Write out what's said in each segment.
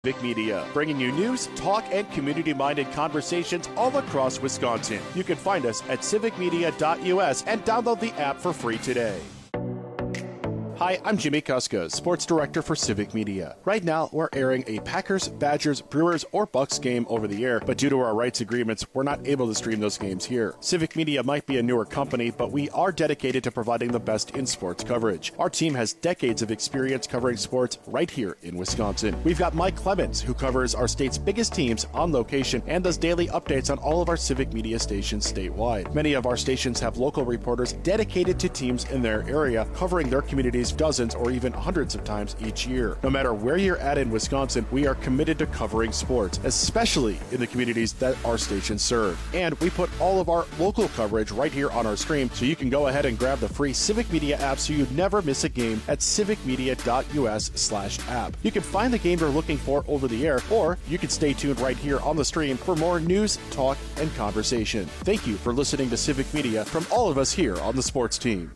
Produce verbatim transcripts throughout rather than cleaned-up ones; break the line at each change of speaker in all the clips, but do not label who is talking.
Civic Media, bringing you news, talk, and community-minded conversations all across Wisconsin. You can find us at civic media dot U S and download the app for free today. Hi, I'm Jimmy Kuska, Sports Director for Civic Media. Right now, we're airing a Packers, Badgers, Brewers, or Bucks game over the air, but due to our rights agreements, we're not able to stream those games here. Civic Media might be a newer company, but we are dedicated to providing the best in sports coverage. Our team has decades of experience covering sports right here in Wisconsin. We've got Mike Clemens, who covers our state's biggest teams on location and does daily updates on all of our Civic Media stations statewide. Many of our stations have local reporters dedicated to teams in their area, covering their communities dozens or even hundreds of times each year. No matter where you're at in Wisconsin, we are committed to covering sports, especially in the communities that our stations serve. And we put all of our local coverage right here on our stream, so you can go ahead and grab the free Civic Media app so you never miss a game at civic media dot U S slash app. You can find the game you're looking for over the air, or you can stay tuned right here on the stream for more news, talk, and conversation. Thank you for listening to Civic Media from all of us here on the sports team.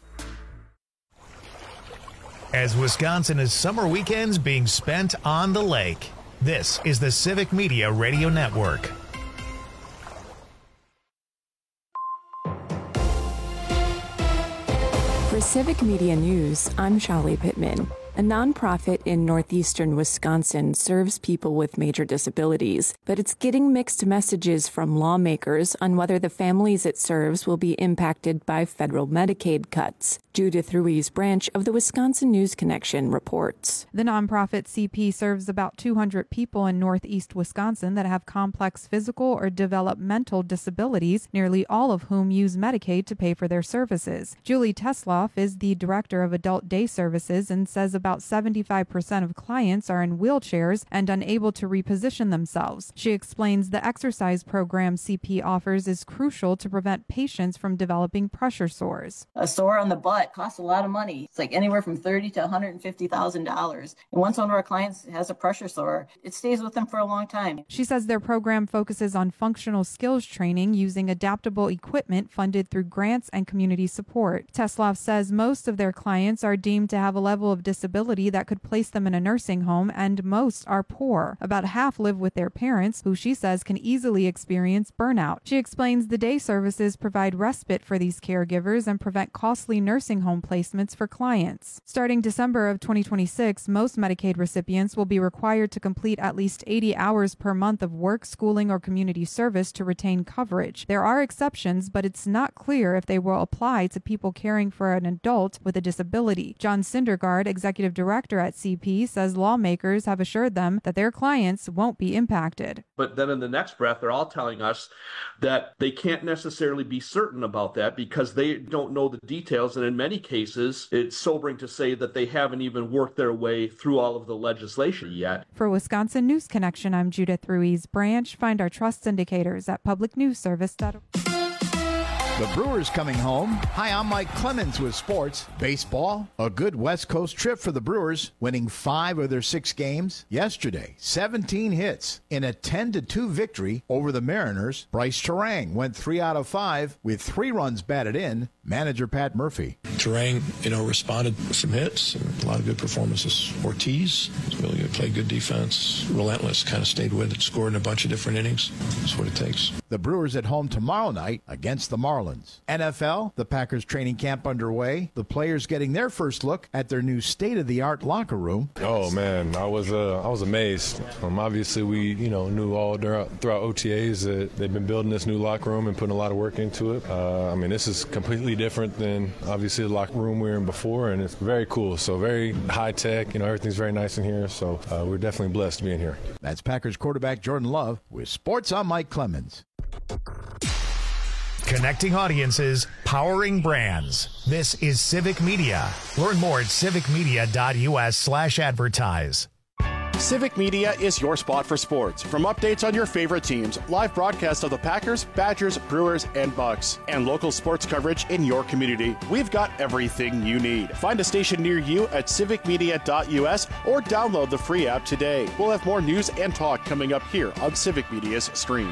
As Wisconsin is summer weekends being spent on the lake, this is the Civic Media Radio Network.
For Civic Media News, I'm Shali Pittman. A nonprofit in northeastern Wisconsin serves people with major disabilities, but it's getting mixed messages from lawmakers on whether the families it serves will be impacted by federal Medicaid cuts. Judith Ruiz Branch of the Wisconsin News Connection reports.
The nonprofit C P serves about two hundred people in northeast Wisconsin that have complex physical or developmental disabilities, nearly all of whom use Medicaid to pay for their services. Julie Tesloff is the director of adult day services and says about seventy-five percent of clients are in wheelchairs and unable to reposition themselves. She explains the exercise program C P offers is crucial to prevent patients from developing pressure sores.
A sore on the butt costs a lot of money. It's like anywhere from thirty thousand dollars to one hundred fifty thousand dollars. And once one of our clients has a pressure sore, it stays with them for a long time.
She says their program focuses on functional skills training using adaptable equipment funded through grants and community support. Tesloff says most of their clients are deemed to have a level of disability that could place them in a nursing home, and most are poor. About half live with their parents, who she says can easily experience burnout. She explains the day services provide respite for these caregivers and prevent costly nursing home placements for clients. Starting December of twenty twenty-six, most Medicaid recipients will be required to complete at least eighty hours per month of work, schooling, or community service to retain coverage. There are exceptions, but it's not clear if they will apply to people caring for an adult with a disability. John Syndergaard, executive director at C P, says lawmakers have assured them that their clients won't be impacted.
But then in the next breath, they're all telling us that they can't necessarily be certain about that because they don't know the details. And in many cases, it's sobering to say that they haven't even worked their way through all of the legislation yet.
For Wisconsin News Connection, I'm Judith Ruiz Branch. Find our trust indicators at public news service dot org.
The Brewers coming home. Hi, I'm Mike Clemens with sports. Baseball, a good West Coast trip for the Brewers, winning five of their six games. Yesterday, seventeen hits in a ten to two victory over the Mariners. Bryce Terang went three out of five with three runs batted in. Manager Pat Murphy.
Terang, you know, responded with some hits and a lot of good performances. Ortiz really good, played good defense, relentless, kind of stayed with it, scored in a bunch of different innings. That's what it takes.
The Brewers at home tomorrow night against the Marlins. N F L, the Packers training camp underway. The players getting their first look at their new state-of-the-art locker room.
Oh man, I was uh, I was amazed. Um, obviously, we you know knew all throughout, throughout O T As that they've been building this new locker room and putting a lot of work into it. Uh, I mean, this is completely different than obviously the locker room we were in before, and it's very cool. So very high tech. You know, everything's very nice in here. So uh, we're definitely blessed to be in here.
That's Packers quarterback Jordan Love with Sports. I'm Mike Clemens.
Connecting audiences, powering brands. This is Civic Media. Learn more at civic media dot U S slash advertise.
Civic Media is your spot for sports. From updates on your favorite teams, live broadcasts of the Packers, Badgers, Brewers, and Bucks, and local sports coverage in your community, we've got everything you need. Find a station near you at civic media dot U S or download the free app today. We'll have more news and talk coming up here on Civic Media's stream.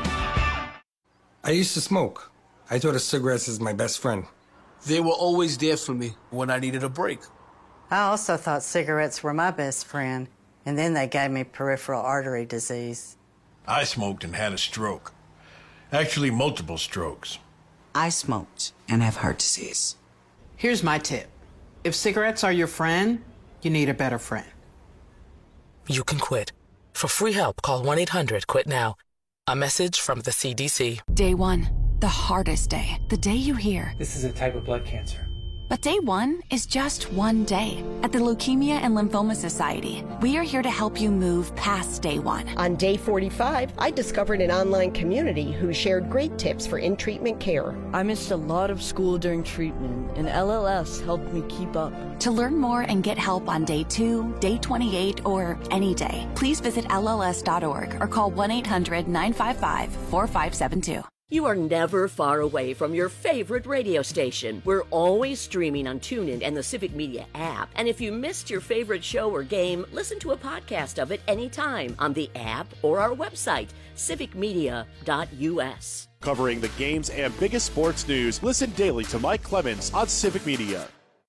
I used to smoke. I thought of cigarettes as my best friend.
They were always there for me when I needed a break.
I also thought cigarettes were my best friend.
And then they gave me peripheral artery disease.
I smoked and had a stroke. Actually, multiple strokes.
I smoked and have heart disease. Here's my tip. If cigarettes are your friend, you need a better friend.
You can quit. For free help, call one eight hundred quit now. A message from the C D C.
Day one, the hardest day. The day you hear,
this is a type of blood cancer.
But day one is just one day. At the Leukemia and Lymphoma Society, we are here to help you move past day one.
On day forty-five, I discovered an online community who shared great tips for in-treatment care.
I missed a lot of school during treatment, and L L S helped me keep up.
To learn more and get help on day two, day twenty-eight, or any day, please visit L L S dot org or call one eight hundred nine five five four five seven two.
You are never far away from your favorite radio station. We're always streaming on TuneIn and the Civic Media app. And if you missed your favorite show or game, listen to a podcast of it anytime on the app or our website, civic media dot U S.
Covering the games and biggest sports news, listen daily to Mike Clemens on Civic Media.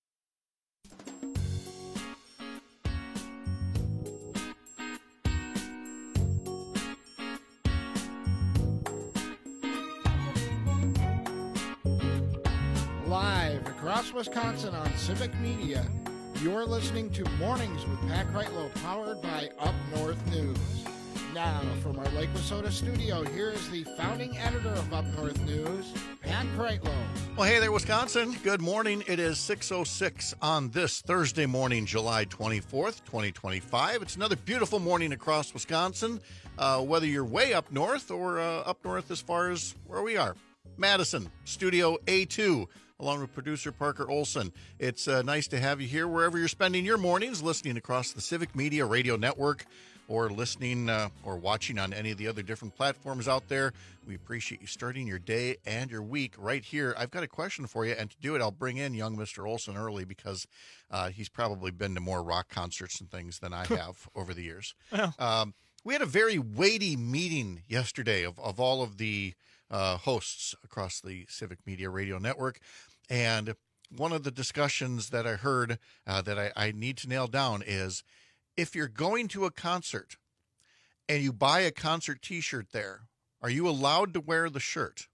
Live across Wisconsin on Civic Media, you're listening to Mornings with Pat Kreitlow, powered by Up North News. Now, from our Lake Wissota studio, here is the founding editor of Up North News, Pat Kreitlow.
Well, hey there, Wisconsin. Good morning. It is six oh six on this Thursday morning, July twenty-fourth, twenty twenty-five. It's another beautiful morning across Wisconsin, uh, whether you're way up north or uh, up north as far as where we are. Madison, Studio A two. Along with producer Parker Olson. It's uh, nice to have you here wherever you're spending your mornings, listening across the Civic Media Radio Network or listening uh, or watching on any of the other different platforms out there. We appreciate you starting your day and your week right here. I've got a question for you, and to do it, I'll bring in young Mister Olson early because uh, he's probably been to more rock concerts and things than I have over the years.
Well.
Um, we had a very weighty meeting yesterday of, of all of the Uh, hosts across the Civic Media Radio Network. And one of the discussions that I heard uh, that I, I need to nail down is if you're going to a concert and you buy a concert T-shirt there, are you allowed to wear the shirt?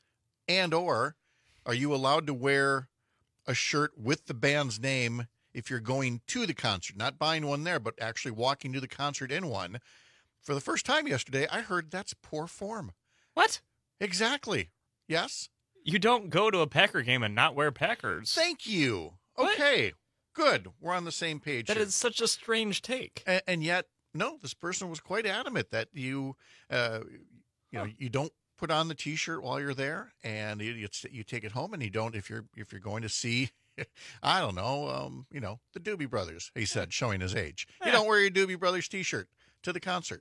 And or are you allowed to wear a shirt with the band's name if you're going to the concert, not buying one there, but actually walking to the concert in one? For the first time yesterday, I heard that's poor form.
What?
Exactly. Yes?
You don't go to a Packer game and not wear Packers.
Thank you. Okay. What? Good. We're on the same page.
That
here.
is such a strange take.
And, and yet, no, this person was quite adamant that you, uh, you know, you don't put on the T-shirt while you're there, and you, you, you take it home, and you don't if you're if you're going to see, I don't know, um, you know, the Doobie Brothers. He said, showing his age. Yeah. You don't wear your Doobie Brothers T-shirt to the concert.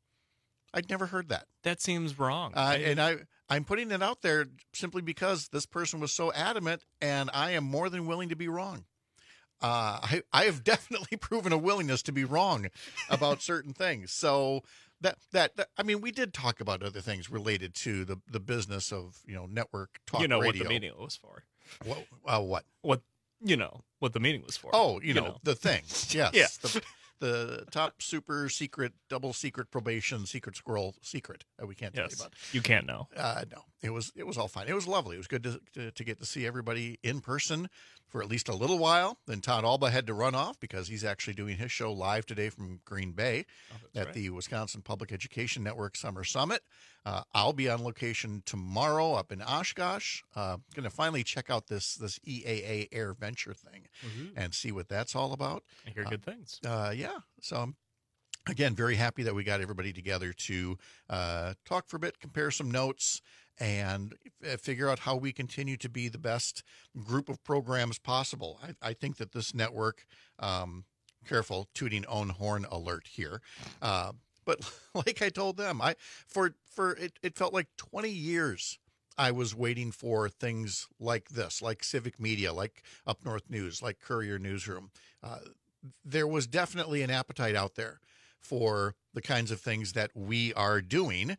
I'd never heard that.
That seems wrong.
Uh, and I, I'm putting it out there simply because this person was so adamant, and I am more than willing to be wrong. Uh, I, I have definitely proven a willingness to be wrong about certain things. So that, that, that, I mean, we did talk about other things related to the, the business of, you know, network talk radio.
You know radio. What the meeting was for.
What? Uh, what?
What? You know what the meeting was for.
Oh, you, you know,
know,
the thing. Yes.
Yeah.
The, the top super secret, double secret probation, secret squirrel secret that we can't
yes.
tell you about.
You can't know.
Uh, no, it was it was all fine. It was lovely. It was good to, to to get to see everybody in person for at least a little while. Then Todd Alba had to run off because he's actually doing his show live today from Green Bay
oh,
at
right.
the Wisconsin Public Education Network Summer Summit. Uh, I'll be on location tomorrow up in Oshkosh. Uh, going to finally check out this this E A A Air Venture thing mm-hmm. and see what that's all about.
I hear good uh, things.
Uh, yeah, so I'm again very happy that we got everybody together to uh, talk for a bit, compare some notes, and f- figure out how we continue to be the best group of programs possible. I, I think that this network, um, careful, tooting own horn alert here. Uh, but like I told them, I for for it, it felt like twenty years I was waiting for things like this, like Civic Media, like Up North News, like Courier Newsroom. Uh, there was definitely an appetite out there for the kinds of things that we are doing.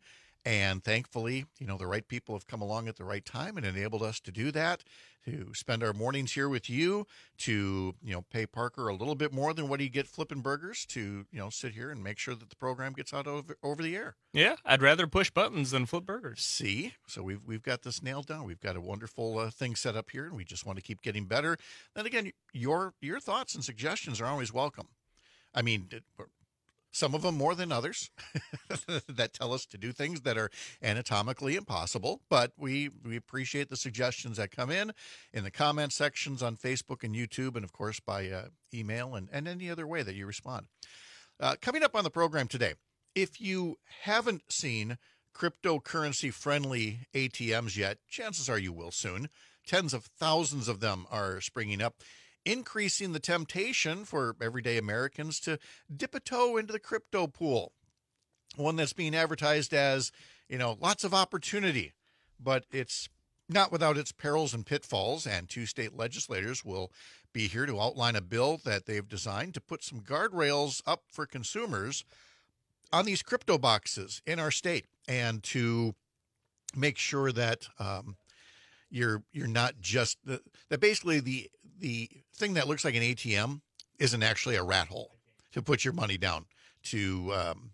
And thankfully, you know, the right people have come along at the right time and enabled us to do that, to spend our mornings here with you, to, you know, pay Parker a little bit more than what he get flipping burgers, to, you know, sit here and make sure that the program gets out over, over the air.
Yeah, I'd rather push buttons than flip burgers.
See? So we've we've got this nailed down. We've got a wonderful uh, thing set up here, and we just want to keep getting better. Then again, your your thoughts and suggestions are always welcome. I mean, some of them more than others that tell us to do things that are anatomically impossible, but we, we appreciate the suggestions that come in in the comment sections on Facebook and YouTube, and of course by uh, email and, and any other way that you respond. Uh, coming up on the program today, if you haven't seen cryptocurrency-friendly A T Ms yet, chances are you will soon. Tens of thousands of them are springing up, increasing the temptation for everyday Americans to dip a toe into the crypto pool. One that's being advertised as, you know, lots of opportunity, but it's not without its perils and pitfalls. And two state legislators will be here to outline a bill that they've designed to put some guardrails up for consumers on these crypto boxes in our state, and to make sure that um, you're you're not just the, that basically the the thing that looks like an A T M isn't actually a rat hole to put your money down to um,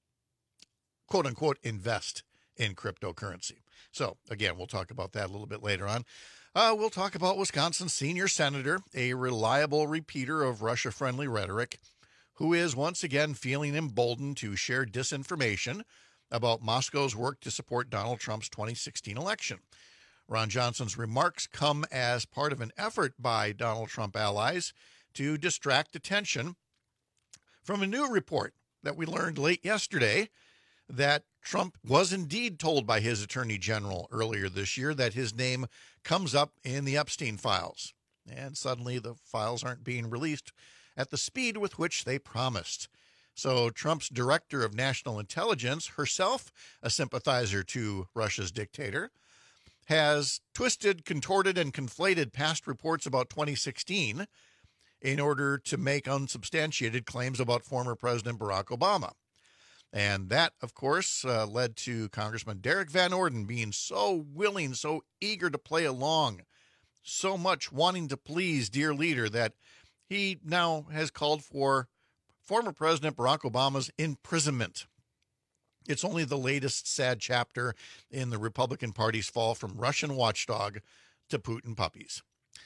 quote unquote invest in cryptocurrency. So again, we'll talk about that a little bit later on. Uh, we'll talk about Wisconsin's senior senator, a reliable repeater of Russia-friendly rhetoric, who is once again feeling emboldened to share disinformation about Moscow's work to support Donald Trump's twenty sixteen election. Ron Johnson's remarks come as part of an effort by Donald Trump allies to distract attention from a new report that we learned late yesterday that Trump was indeed told by his attorney general earlier this year that his name comes up in the Epstein files. And suddenly the files aren't being released at the speed with which they promised. So Trump's director of national intelligence, herself a sympathizer to Russia's dictator, has twisted, contorted, and conflated past reports about twenty sixteen in order to make unsubstantiated claims about former President Barack Obama. And that, of course, uh, led to Congressman Derek Van Orden being so willing, so eager to play along, so much wanting to please dear leader, that he now has called for former President Barack Obama's imprisonment. It's only the latest sad chapter in the Republican Party's fall from Russian watchdog to Putin puppies.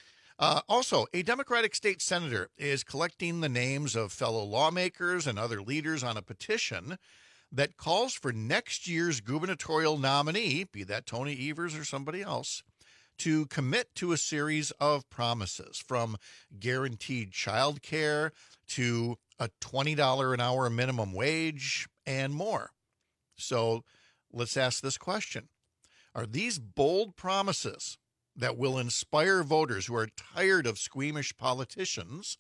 Uh, also, a Democratic state senator is collecting the names of fellow lawmakers and other leaders on a petition that calls for next year's gubernatorial nominee, be that Tony Evers or somebody else, to commit to a series of promises, from guaranteed child care to a twenty dollars an hour minimum wage and more. So let's ask this question. Are these bold promises that will inspire voters who are tired of squeamish politicians,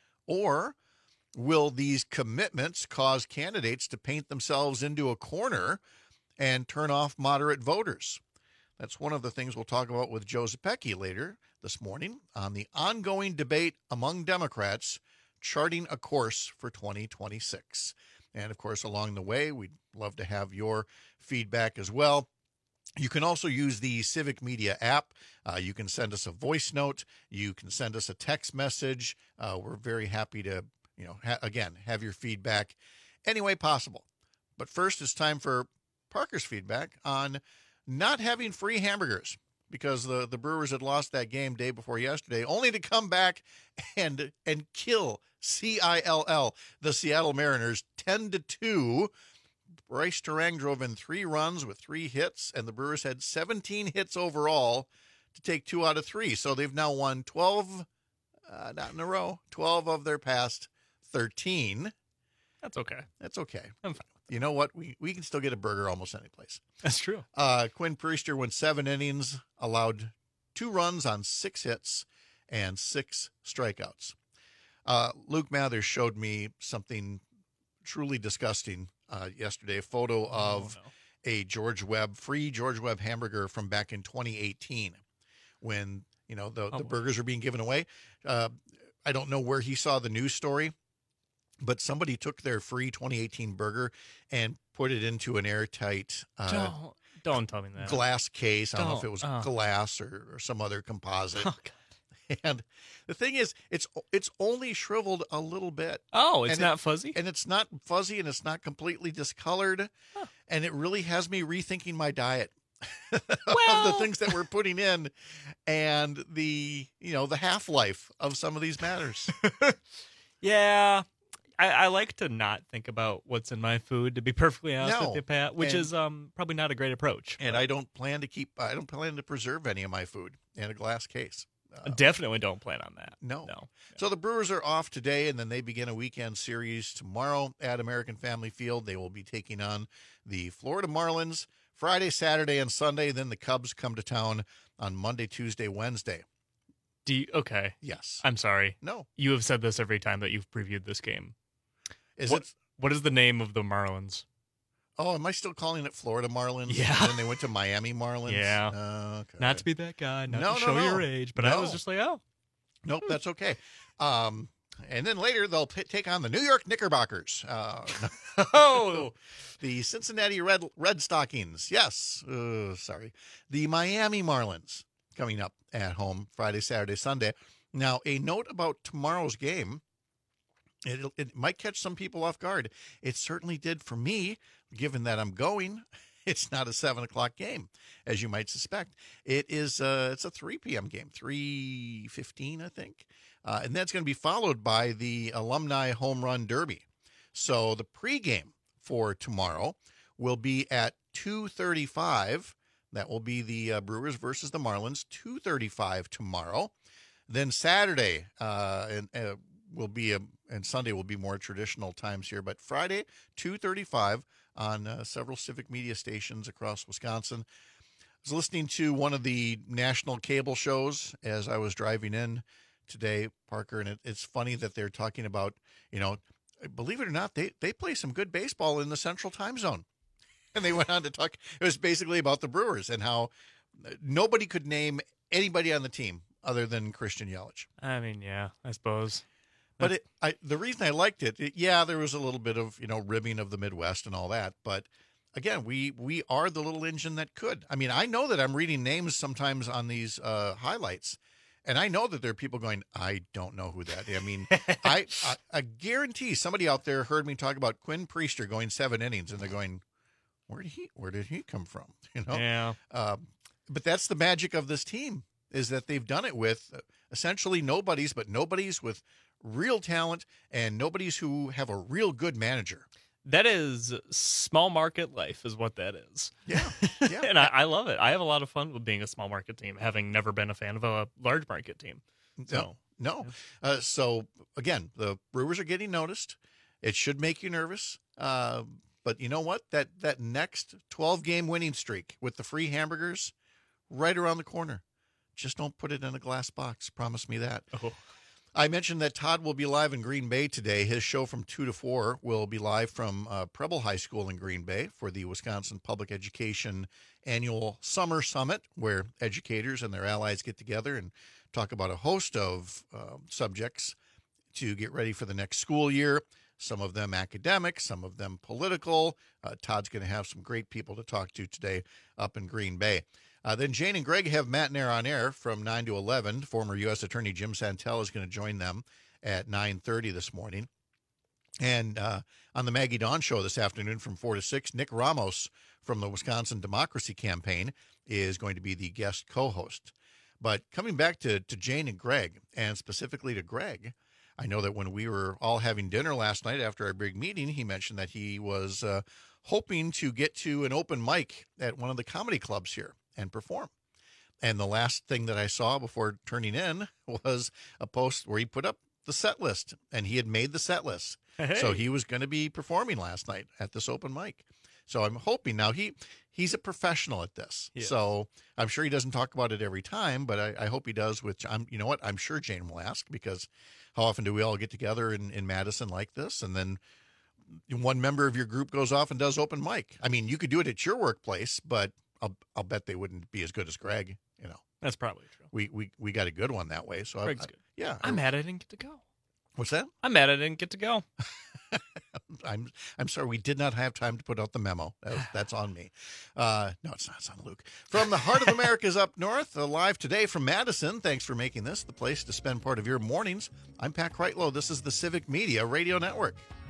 or will these commitments cause candidates to paint themselves into a corner and turn off moderate voters? That's one of the things we'll talk about with Joe Zepecki later this morning on the ongoing debate among Democrats charting a course for twenty twenty-six. And, of course, along the way, we'd love to have your feedback as well. You can also use the Civic Media app. Uh, you can send us a voice note. You can send us a text message. Uh, we're very happy to, you know, ha- again, have your feedback any way possible. But first, it's time for Parker's feedback on not having free hamburgers, because the, the Brewers had lost that game day before yesterday, only to come back and and kill C I L L, the Seattle Mariners, ten to two. Bryce Terang drove in three runs with three hits, and the Brewers had seventeen hits overall to take two out of three. So they've now won twelve, uh, not in a row, twelve of their past thirteen.
That's okay.
That's okay.
I'm fine.
You know what? We we can still get a burger almost any place.
That's true.
Uh, Quinn Priester went seven innings, allowed two runs on six hits and six strikeouts. Uh, Luke Mathers showed me something truly disgusting uh, yesterday, a photo of oh, no. a George Webb, free George Webb hamburger from back in twenty eighteen when, you know, the, oh, the burgers are being given away. Uh, I don't know where he saw the news story, but somebody took their free twenty eighteen burger and put it into an airtight uh,
Don't, don't tell me that.
glass case. I don't, know if
Don't.
it was
Oh.
glass or, or some other composite.
Oh, God.
And the thing is, it's it's only shriveled a little bit.
Oh, it's
And
not
it-
fuzzy?
And it's not fuzzy, and it's not completely discolored. And it really has me rethinking my diet of the things that we're putting in and the, you know, the half-life of some of these matters.
Yeah. I, I like to not think about what's in my food, to be perfectly honest
No.
with you, Pat, which
And-
is um probably not a great approach.
And I don't plan to keep, I don't plan to preserve any of my food in a glass case.
I definitely don't plan on that.
No.
No.
So the Brewers are off today, and then they begin a weekend series tomorrow at American Family Field. They will be taking on the Florida Marlins Friday, Saturday, and Sunday. Then the Cubs come to town on Monday, Tuesday, Wednesday.
Do you, okay.
Yes.
I'm sorry.
No.
You have said this every time that you've previewed this game.
Is
what,
it?
What is the name of the Marlins?
Oh, am I still calling it Florida Marlins?
Yeah.
And then they went to Miami Marlins?
Yeah.
Uh, okay.
Not to be that guy, not
No,
to
no,
show
no.
your age, but I
No.
was just like, oh.
Nope, that's okay. Um, and then later they'll t- take on the New York Knickerbockers. Uh,
oh,
the Cincinnati Red Red Stockings. Yes, uh, sorry, the Miami Marlins coming up at home Friday, Saturday, Sunday. Now, a note about tomorrow's game. It it might catch some people off guard. It certainly did for me, given that I'm going. It's not a seven o'clock game, as you might suspect. It is. Uh, it's a three p.m. game, three fifteen, I think, uh, and that's going to be followed by the Alumni Home Run Derby. So the pregame for tomorrow will be at two thirty-five. That will be the uh, Brewers versus the Marlins. two thirty-five tomorrow. Then Saturday, uh, and uh, will be a, and Sunday will be more traditional times here. But Friday, two thirty-five. On uh, several civic media stations across Wisconsin. I was listening to one of the national cable shows as I was driving in today, Parker, and it, it's funny that they're talking about, you know, believe it or not, they, they play some good baseball in the Central Time Zone. And they went on to talk, it was basically about the Brewers and how nobody could name anybody on the team other than Christian Yelich.
I mean, yeah, I suppose.
But it, I, the reason I liked it, it, yeah, there was a little bit of, you know, ribbing of the Midwest and all that. But again, we we are the little engine that could. I mean, I know that I'm reading names sometimes on these uh, highlights, and I know that there are people going, I don't know who that is. I mean, I, I I guarantee somebody out there heard me talk about Quinn Priester going seven innings, and they're going, where did he where did he come from? You know,
Yeah.
Um, but that's the magic of this team, is that they've done it with essentially nobodies, but nobodies with real talent and nobodies who have a real good manager.
That is small market life is what that is.
Yeah. Yeah.
And I, I love it. I have a lot of fun with being a small market team, having never been a fan of a large market team. So,
no. no. Uh, so, again, the Brewers are getting noticed. It should make you nervous. Uh, but you know what? That, that next twelve-game winning streak with the free hamburgers, right around the corner. Just don't put it in a glass box. Promise me that.
Oh.
I mentioned that Todd will be live in Green Bay today. His show from two to four will be live from uh, Preble High School in Green Bay for the Wisconsin Public Education Annual Summer Summit, where educators and their allies get together and talk about a host of uh, subjects to get ready for the next school year. Some of them academic, some of them political. Uh, Todd's going to have some great people to talk to today up in Green Bay. Uh, then Jane and Greg have Matt and Air on Air from nine to eleven. Former U S Attorney Jim Santel is going to join them at nine thirty this morning. And uh, on the Maggie Dawn Show this afternoon from four to six, Nick Ramos from the Wisconsin Democracy Campaign is going to be the guest co-host. But coming back to, to Jane and Greg, and specifically to Greg, I know that when we were all having dinner last night after our big meeting, he mentioned that he was uh, hoping to get to an open mic at one of the comedy clubs here and perform. And the last thing that I saw before turning in was a post where he put up the set list, and he had made the set list.
Hey.
So he was going to be performing last night at this open mic. So I'm hoping now he he's a professional at this.
Yes.
So I'm sure he doesn't talk about it every time, but I, I hope he does. Which I'm, you know what, I'm sure Jane will ask, because how often do we all get together in, in Madison like this, and then one member of your group goes off and does open mic? I mean, you could do it at your workplace, but I'll I'll bet they wouldn't be as good as Greg. You know,
that's probably true.
We we we got a good one that way. So
Greg's
I, I,
good.
Yeah,
I'm mad I didn't get to go.
What's that?
I'm mad I didn't get to go.
I'm I'm sorry, we did not have time to put out the memo. That, that's on me. Uh, no, it's not. It's on Luke. From the heart of America's up north, uh, live today from Madison. Thanks for making this the place to spend part of your mornings. I'm Pat Kreitlow. This is the Civic Media Radio Network.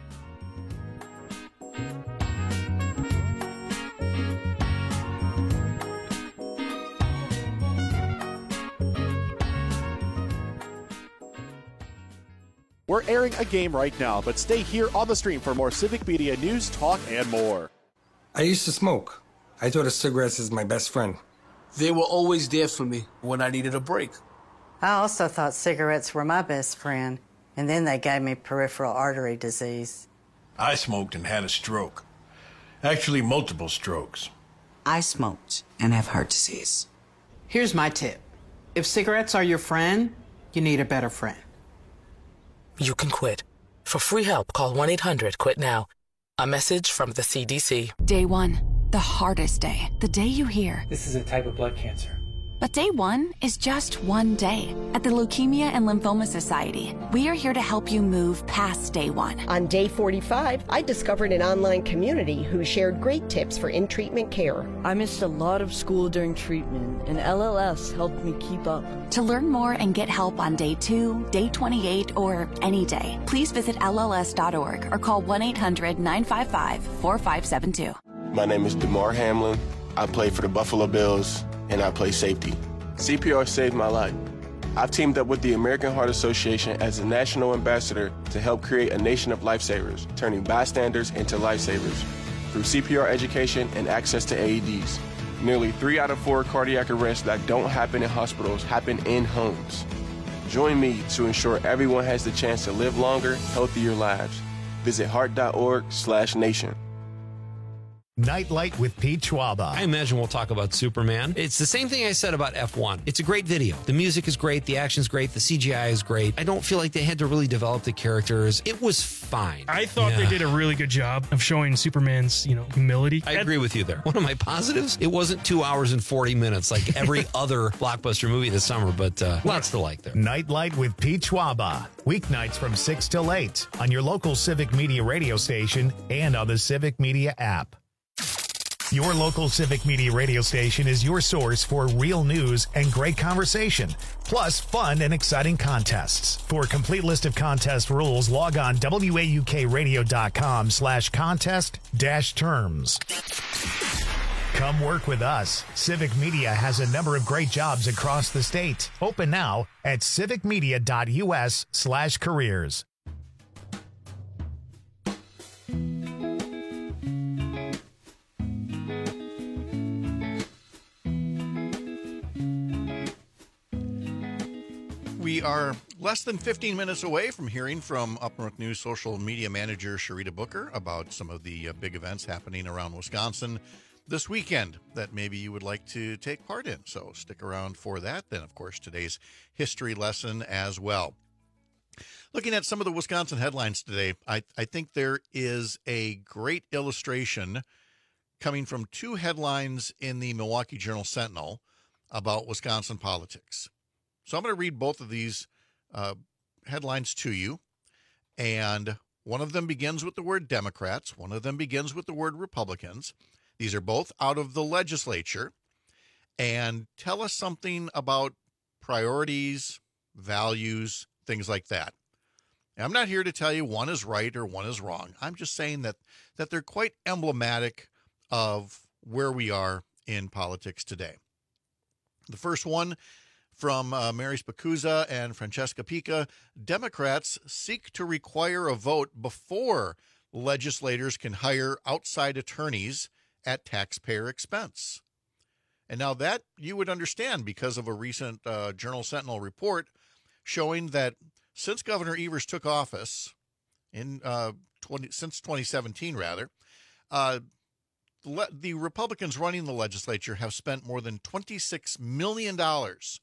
We're airing a game right now, but stay here on the stream for more Civic Media news, talk, and more.
I used to smoke. I thought of cigarettes as my best friend.
They were always there for me when I needed a break.
I also thought cigarettes were my best friend, and then they gave me peripheral artery disease.
I smoked and had a stroke. Actually, multiple strokes.
I smoked and have heart disease.
Here's my tip. If cigarettes are your friend, you need a better friend.
You can quit. For free help, call one eight hundred quit now. A message from the C D C.
Day one, the hardest day. The day you hear,
this is a type of blood cancer.
But day one is just one day. At the Leukemia and Lymphoma Society, we are here to help you move past day one.
On day forty-five, I discovered an online community who shared great tips for in-treatment care.
I missed a lot of school during treatment, and L L S helped me keep up.
To learn more and get help on day two, day twenty-eight, or any day, please visit L L S dot org or call one eight hundred nine five five four five seven two.
My name is DeMar Hamlin. I play for the Buffalo Bills, and I play safety. C P R saved my life. I've teamed up with the American Heart Association as a national ambassador to help create a nation of lifesavers, turning bystanders into lifesavers through C P R education and access to A E Ds. Nearly three out of four cardiac arrests that don't happen in hospitals happen in homes. Join me to ensure everyone has the chance to live longer, healthier lives. Visit heart.org slash nation.
Nightlight with Pete Schwaba.
I imagine we'll talk about Superman. It's the same thing I said about F one. It's a great video. The music is great. The action's great. The C G I is great. I don't feel like they had to really develop the characters. It was fine.
I thought
yeah.
they did a really good job of showing Superman's, you know, humility.
I agree with you there. One of my positives, it wasn't two hours and forty minutes like every other blockbuster movie this summer, but uh, lots to like there.
Nightlight with Pete Schwaba. Weeknights from six till eight on your local Civic Media radio station and on the Civic Media app. Your local Civic Media radio station is your source for real news and great conversation, plus fun and exciting contests. For a complete list of contest rules, log on W A U K radio dot com slash contest dash terms. Come work with us. Civic Media has a number of great jobs across the state. Open now at civic media dot U S slash careers.
We are less than fifteen minutes away from hearing from Up North News social media manager Sharita Booker about some of the uh, big events happening around Wisconsin this weekend that maybe you would like to take part in. So stick around for that. Then, of course, today's history lesson as well. Looking at some of the Wisconsin headlines today, I, I think there is a great illustration coming from two headlines in the Milwaukee Journal-Sentinel about Wisconsin politics. So I'm going to read both of these uh, headlines to you, and one of them begins with the word Democrats. One of them begins with the word Republicans. These are both out of the legislature, and tell us something about priorities, values, things like that. Now, I'm not here to tell you one is right or one is wrong. I'm just saying that that they're quite emblematic of where we are in politics today. The first one, from uh, Mary Spacuzza and Francesca Pica, Democrats seek to require a vote before legislators can hire outside attorneys at taxpayer expense. And now that you would understand because of a recent uh, Journal-Sentinel report showing that since Governor Evers took office, in uh, twenty, since twenty seventeen rather, uh, the, the Republicans running the legislature have spent more than twenty-six million dollars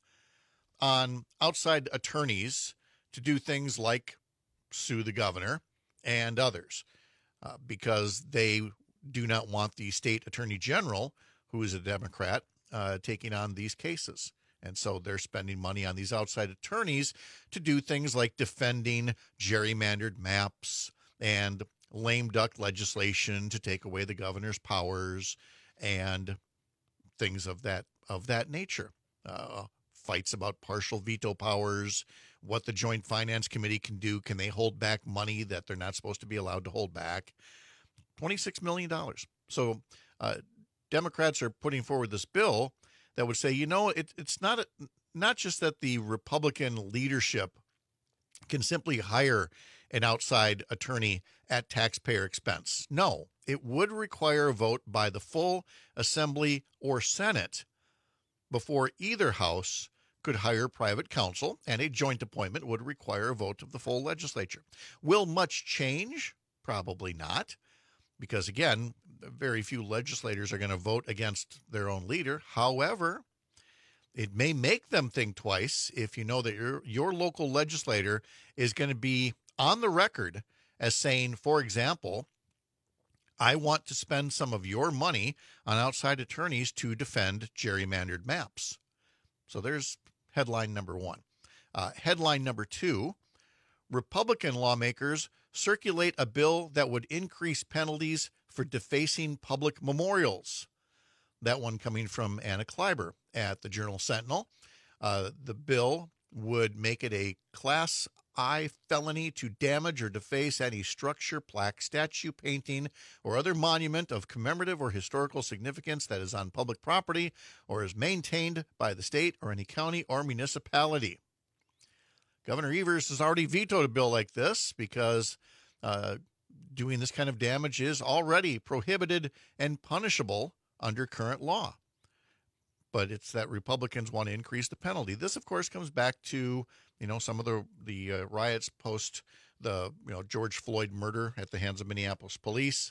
on outside attorneys to do things like sue the governor and others uh, because they do not want the state attorney general, who is a Democrat, uh, taking on these cases. And so they're spending money on these outside attorneys to do things like defending gerrymandered maps and lame duck legislation to take away the governor's powers and things of that of that nature. Uh, fights about partial veto powers, what the Joint Finance Committee can do. Can they hold back money that they're not supposed to be allowed to hold back? twenty-six million dollars. So uh, Democrats are putting forward this bill that would say, you know, it, it's not a, not just that the Republican leadership can simply hire an outside attorney at taxpayer expense. No, it would require a vote by the full Assembly or Senate before either house could hire private counsel, and a joint appointment would require a vote of the full legislature. Will much change? Probably not, because, again, very few legislators are going to vote against their own leader. However, it may make them think twice if you know that your your local legislator is going to be on the record as saying, for example, I want to spend some of your money on outside attorneys to defend gerrymandered maps. So there's headline number one. Uh, headline number two, Republican lawmakers circulate a bill that would increase penalties for defacing public memorials. That one coming from Anna Kleiber at the Journal-Sentinel. Uh, the bill would make it a Class I felony to damage or deface any structure, plaque, statue, painting, or other monument of commemorative or historical significance that is on public property or is maintained by the state or any county or municipality. Governor Evers has already vetoed a bill like this because uh, doing this kind of damage is already prohibited and punishable under current law. But it's that Republicans want to increase the penalty. This, of course, comes back to, you know, some of the the uh, riots post the, you know, George Floyd murder at the hands of Minneapolis police.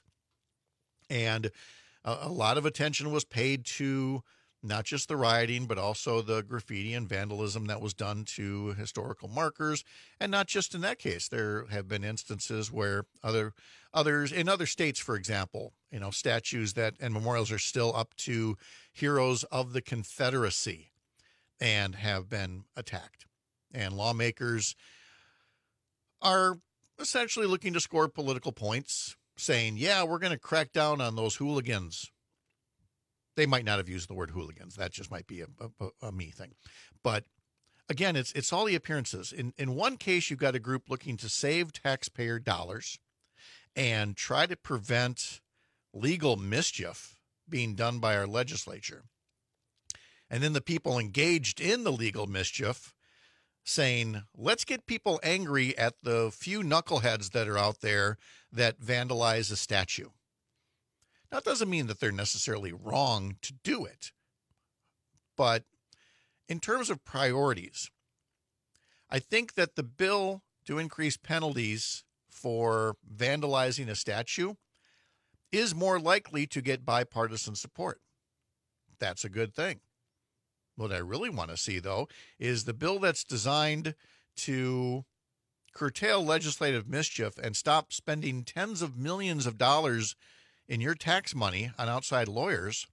And a, a lot of attention was paid to not just the rioting, but also the graffiti and vandalism that was done to historical markers. And not just in that case. There have been instances where other others in other states, for example, you know, statues that and memorials are still up to heroes of the Confederacy and have been attacked. And lawmakers are essentially looking to score political points, saying, yeah, we're going to crack down on those hooligans. They might not have used the word hooligans. That just might be a, a, a me thing. But again, it's it's all the appearances. In in one case, you've got a group looking to save taxpayer dollars and try to prevent legal mischief being done by our legislature. And then the people engaged in the legal mischief saying, let's get people angry at the few knuckleheads that are out there that vandalize a statue. Now, it doesn't mean that they're necessarily wrong to do it. But in terms of priorities, I think that the bill to increase penalties for vandalizing a statue is more likely to get bipartisan support. That's a good thing. What I really want to see, though, is the bill that's designed to curtail legislative mischief and stop spending tens of millions of dollars in your tax money on outside lawyers.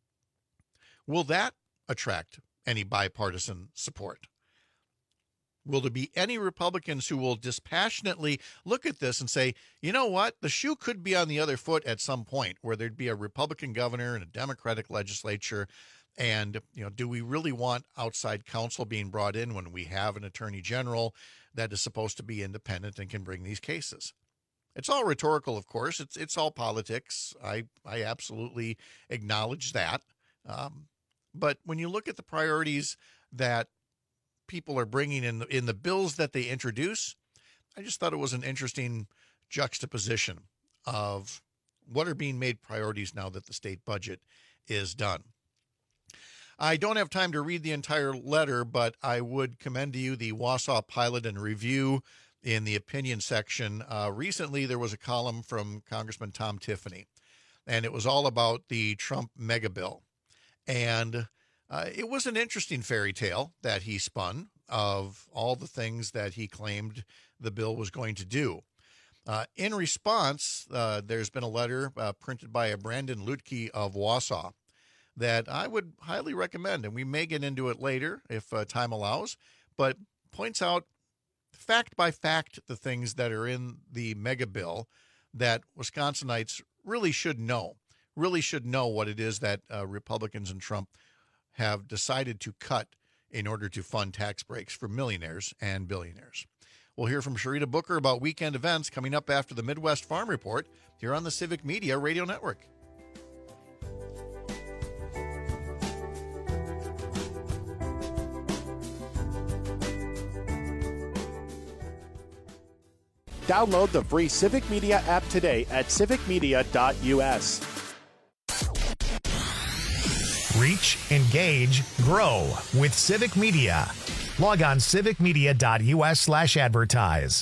Will that attract any bipartisan support? Will there be any Republicans who will dispassionately look at this and say, you know what, the shoe could be on the other foot at some point, where there'd be a Republican governor and a Democratic legislature? And, you know, do we really want outside counsel being brought in when we have an attorney general that is supposed to be independent and can bring these cases? It's all rhetorical, of course. It's it's all politics. I, I absolutely acknowledge that. Um, but when you look at the priorities that people are bringing in the, in the bills that they introduce, I just thought it was an interesting juxtaposition of what are being made priorities now that the state budget is done. I don't have time to read the entire letter, but I would commend to you the Wausau Pilot and Review in the opinion section. Uh, recently, there was a column from Congressman Tom Tiffany, and it was all about the Trump mega bill. And uh, it was an interesting fairy tale that he spun of all the things that he claimed the bill was going to do. Uh, in response, uh, there's been a letter uh, printed by a Brandon Lutke of Wausau that I would highly recommend, and we may get into it later if uh, time allows, but points out fact by fact the things that are in the mega bill that Wisconsinites really should know, really should know what it is that uh, Republicans and Trump have decided to cut in order to fund tax breaks for millionaires and billionaires. We'll hear from Sharita Booker about weekend events coming up after the Midwest Farm Report here on the Civic Media Radio Network.
Download the free Civic Media app today at civic media dot u s.
Reach, engage, grow with Civic Media. Log on civic media dot u s slash advertise.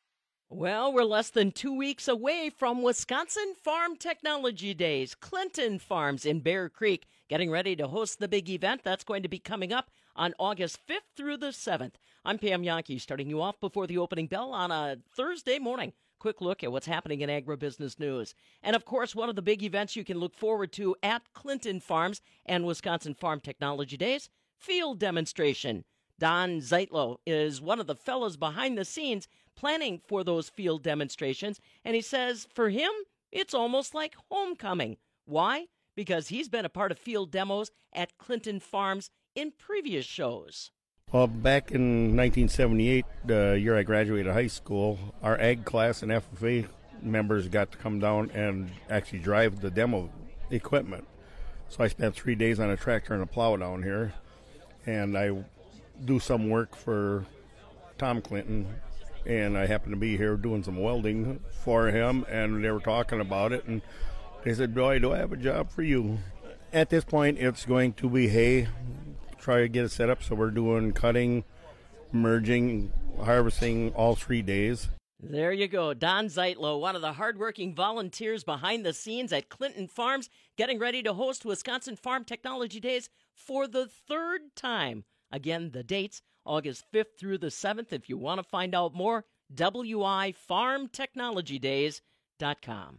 Well, we're less than two weeks away from Wisconsin Farm Technology Days. Clinton Farms in Bear Creek getting ready to host the big event. That's going to be coming up on August fifth through the seventh. I'm Pam Yankee, starting you off before the opening bell on a Thursday morning. Quick look at what's happening in agribusiness news. And, of course, one of the big events you can look forward to at Clinton Farms and Wisconsin Farm Technology Days, field demonstration. Don Zeitlo is one of the fellows behind the scenes planning for those field demonstrations, and he says for him, it's almost like homecoming. Why? Because he's been a part of field demos at Clinton Farms in previous shows.
Well, back in nineteen seventy-eight, the year I graduated high school, our ag class and F F A members got to come down and actually drive the demo equipment. So I spent three days on a tractor and a plow down here, and I do some work for Tom Clinton, and I happened to be here doing some welding for him, and they were talking about it, and they said, boy, do I have a job for you. At this point, it's going to be hay, try to get it set up, so we're doing cutting, merging, harvesting all three days.
There you go. Don Zeitlo, one of the hardworking volunteers behind the scenes at Clinton Farms, getting ready to host Wisconsin Farm Technology Days for the third time. Again, the dates, August fifth through the seventh. If you want to find out more, w i farm technology days dot com.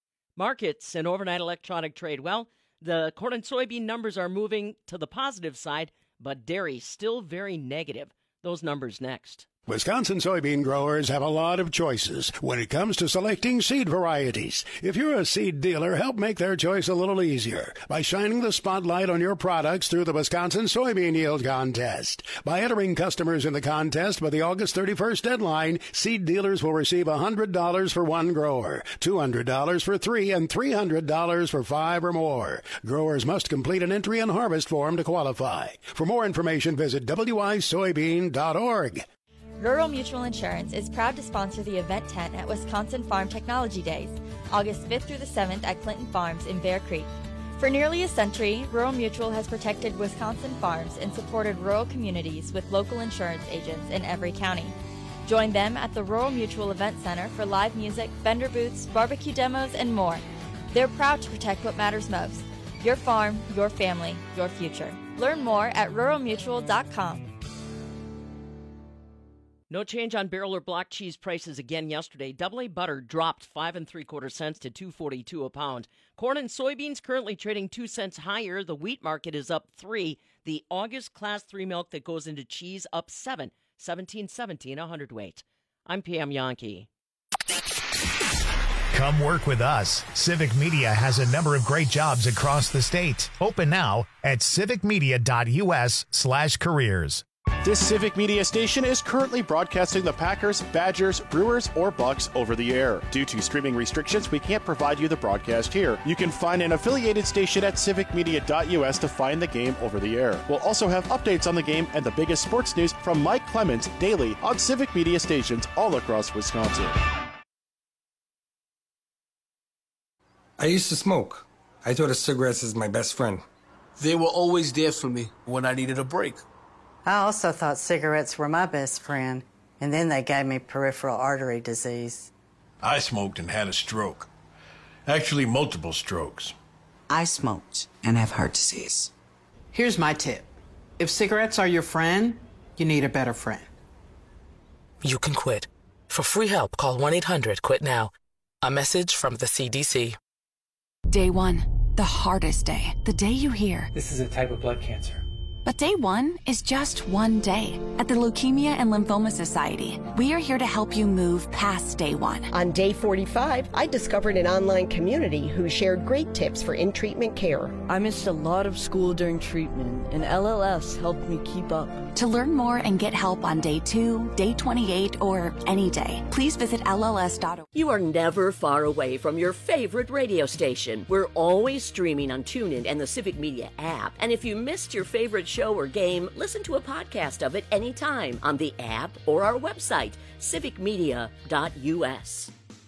Markets and overnight electronic trade. Well, the corn and soybean numbers are moving to the positive side, but dairy still very negative. Those numbers next.
Wisconsin soybean growers have a lot of choices when it comes to selecting seed varieties. If you're a seed dealer, help make their choice a little easier by shining the spotlight on your products through the Wisconsin Soybean Yield Contest. By entering customers in the contest by the August thirty-first deadline, seed dealers will receive one hundred dollars for one grower, two hundred dollars for three, and three hundred dollars for five or more. Growers must complete an entry and harvest form to qualify. For more information, visit w i soybean dot org.
Rural Mutual Insurance is proud to sponsor the event tent at Wisconsin Farm Technology Days, August fifth through the seventh at Clinton Farms in Bear Creek. For nearly a century, Rural Mutual has protected Wisconsin farms and supported rural communities with local insurance agents in every county. Join them at the Rural Mutual Event Center for live music, vendor booths, barbecue demos, and more. They're proud to protect what matters most: your farm, your family, your future. Learn more at rural mutual dot com.
No change on barrel or block cheese prices again yesterday. Double A butter dropped five and three quarter cents to two forty-two a pound. Corn and soybeans currently trading two cents higher. The wheat market is up three. The August class three milk that goes into cheese up seven, seventeen seventeen a hundredweight. I'm Pam Yankee.
Come work with us. Civic Media has a number of great jobs across the state. Open now at civic media dot u s slash careers.
This Civic Media station is currently broadcasting the Packers, Badgers, Brewers, or Bucks over the air. Due to streaming restrictions, we can't provide you the broadcast here. You can find an affiliated station at civic media dot u s to find the game over the air. We'll also have updates on the game and the biggest sports news from Mike Clemens daily on Civic Media stations all across Wisconsin.
I used to smoke. I thought of cigarettes as my best friend.
They were always there for me when I needed a break.
I also thought cigarettes were my best friend, and then they gave me peripheral artery disease.
I smoked and had a stroke. Actually, multiple strokes.
I smoked and have heart disease. Here's my tip. If cigarettes are your friend, you need a better friend.
You can quit. For free help, call one eight hundred quit now. A message from the C D C.
Day one, the hardest day. The day you hear,
this is a type of blood cancer.
But day one is just one day. At the Leukemia and Lymphoma Society, we are here to help you move past day one.
On day forty-five, I discovered an online community who shared great tips for in-treatment care.
I missed a lot of school during treatment, and L L S helped me keep up.
To learn more and get help on day two, day twenty-eight, or any day, please visit L L S dot org.
You are never far away from your favorite radio station. We're always streaming on TuneIn and the Civic Media app. And if you missed your favorite show or game, listen to a podcast of it anytime on the app or our website, civic media dot U S.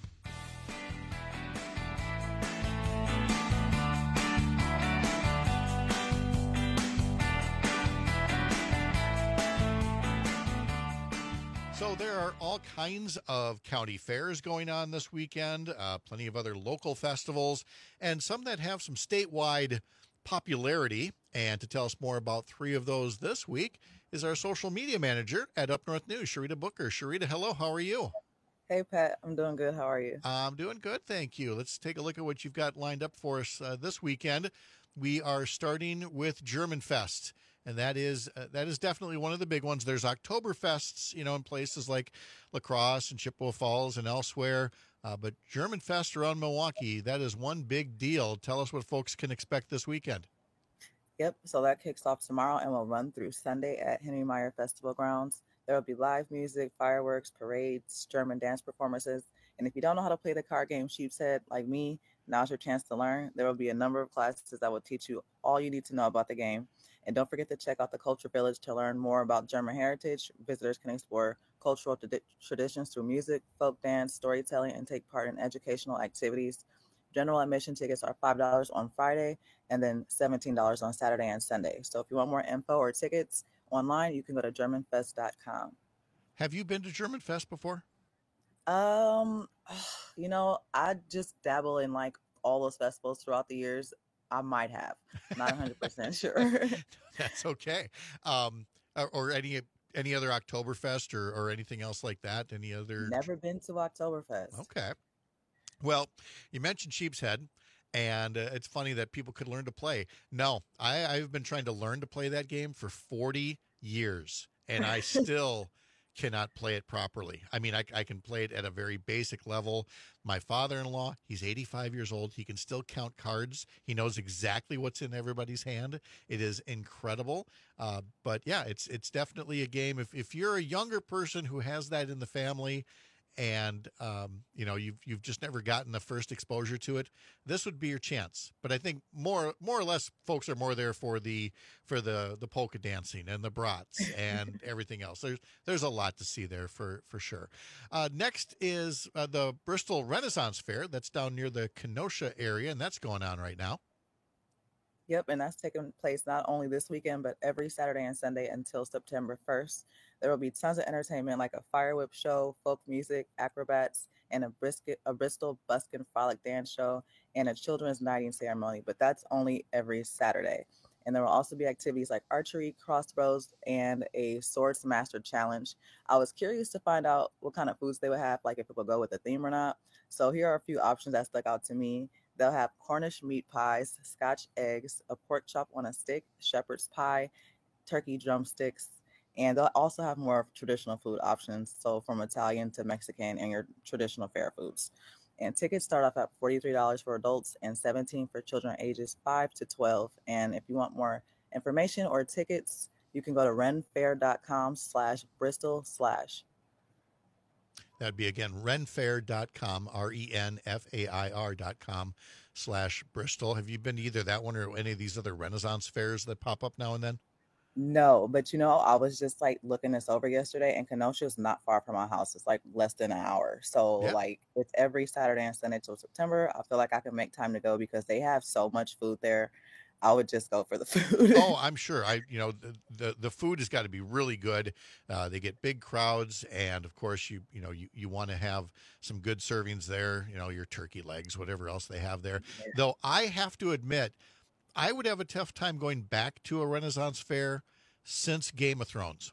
So there are all kinds of county fairs going on this weekend, uh, plenty of other local festivals, and some that have some statewide popularity. And to tell us more about three of those this week is our social media manager at Up North News, Sharita Booker. Sharita, hello, how are you?
Hey, Pat, I'm doing good. How are you?
I'm doing good, thank you. Let's take a look at what you've got lined up for us uh, this weekend. We are starting with German Fest. And that is uh, that is definitely one of the big ones. There's Oktoberfests, you know, in places like La Crosse and Chippewa Falls and elsewhere. Uh, but German Fest around Milwaukee, that is one big deal. Tell us what folks can expect this weekend.
Yep. So that kicks off tomorrow and will run through Sunday at Henry Meyer Festival Grounds. There will be live music, fireworks, parades, German dance performances. And if you don't know how to play the card game Sheepshead like me, now's your chance to learn. There will be a number of classes that will teach you all you need to know about the game. And don't forget to check out the Culture Village to learn more about German heritage. Visitors can explore cultural t- traditions through music, folk dance, storytelling, and take part in educational activities. General admission tickets are five dollars on Friday and then seventeen dollars on Saturday and Sunday. So if you want more info or tickets online, you can go to german fest dot com.
Have you been to German Fest before?
Um, you know, I just dabble in like all those festivals throughout the years. I might have. Not one hundred percent sure.
That's okay. Um, or, or any any other Oktoberfest or, or anything else like that? Any other?
Never been to Oktoberfest.
Okay. Well, you mentioned Sheepshead, and uh, it's funny that people could learn to play. No, I, I've been trying to learn to play that game for forty years, and I still cannot play it properly. I mean, I, I can play it at a very basic level. My father-in-law, he's eighty-five years old. He can still count cards. He knows exactly what's in everybody's hand. It is incredible. Uh, but yeah, it's it's definitely a game. If if you're a younger person who has that in the family, and um, you know you've you've just never gotten the first exposure to it, this would be your chance. But I think more more or less, folks are more there for the for the the polka dancing and the brats and everything else. There's there's a lot to see there for for sure. Uh, next is uh, the Bristol Renaissance Fair. That's down near the Kenosha area, and that's going on right now.
Yep, and that's taking place not only this weekend, but every Saturday and Sunday until September first. There will be tons of entertainment like a fire whip show, folk music, acrobats, and a, brisket, a Bristol Buskin Frolic dance show, and a children's knighting ceremony, but that's only every Saturday. And there will also be activities like archery, crossbows, and a Swords Master Challenge. I was curious to find out what kind of foods they would have, like if it would go with the theme or not. So here are a few options that stuck out to me. They'll have Cornish meat pies, Scotch eggs, a pork chop on a stick, shepherd's pie, turkey drumsticks, and they'll also have more traditional food options, so from Italian to Mexican and your traditional fair foods. And tickets start off at forty-three dollars for adults and seventeen dollars for children ages five to twelve. And if you want more information or tickets, you can go to renfair.com slash Bristol slash.
That'd be, again, renfair dot com, R E N F A I R dot com slash Bristol. Have you been to either that one or any of these other Renaissance fairs that pop up now and then?
No, but you know, I was just like looking this over yesterday, and Kenosha is not far from my house. It's like less than an hour. So
Yeah.
like it's every Saturday and Sunday till September. I feel like I can make time to go because they have so much food there. I would just go for the food.
Oh, I'm sure. I, you know, the the, the food has got to be really good. Uh, they get big crowds, and of course, you you know, you, you want to have some good servings there. You know, your turkey legs, whatever else they have there.
Yeah.
Though I have to admit, I would have a tough time going back to a Renaissance fair since Game of Thrones.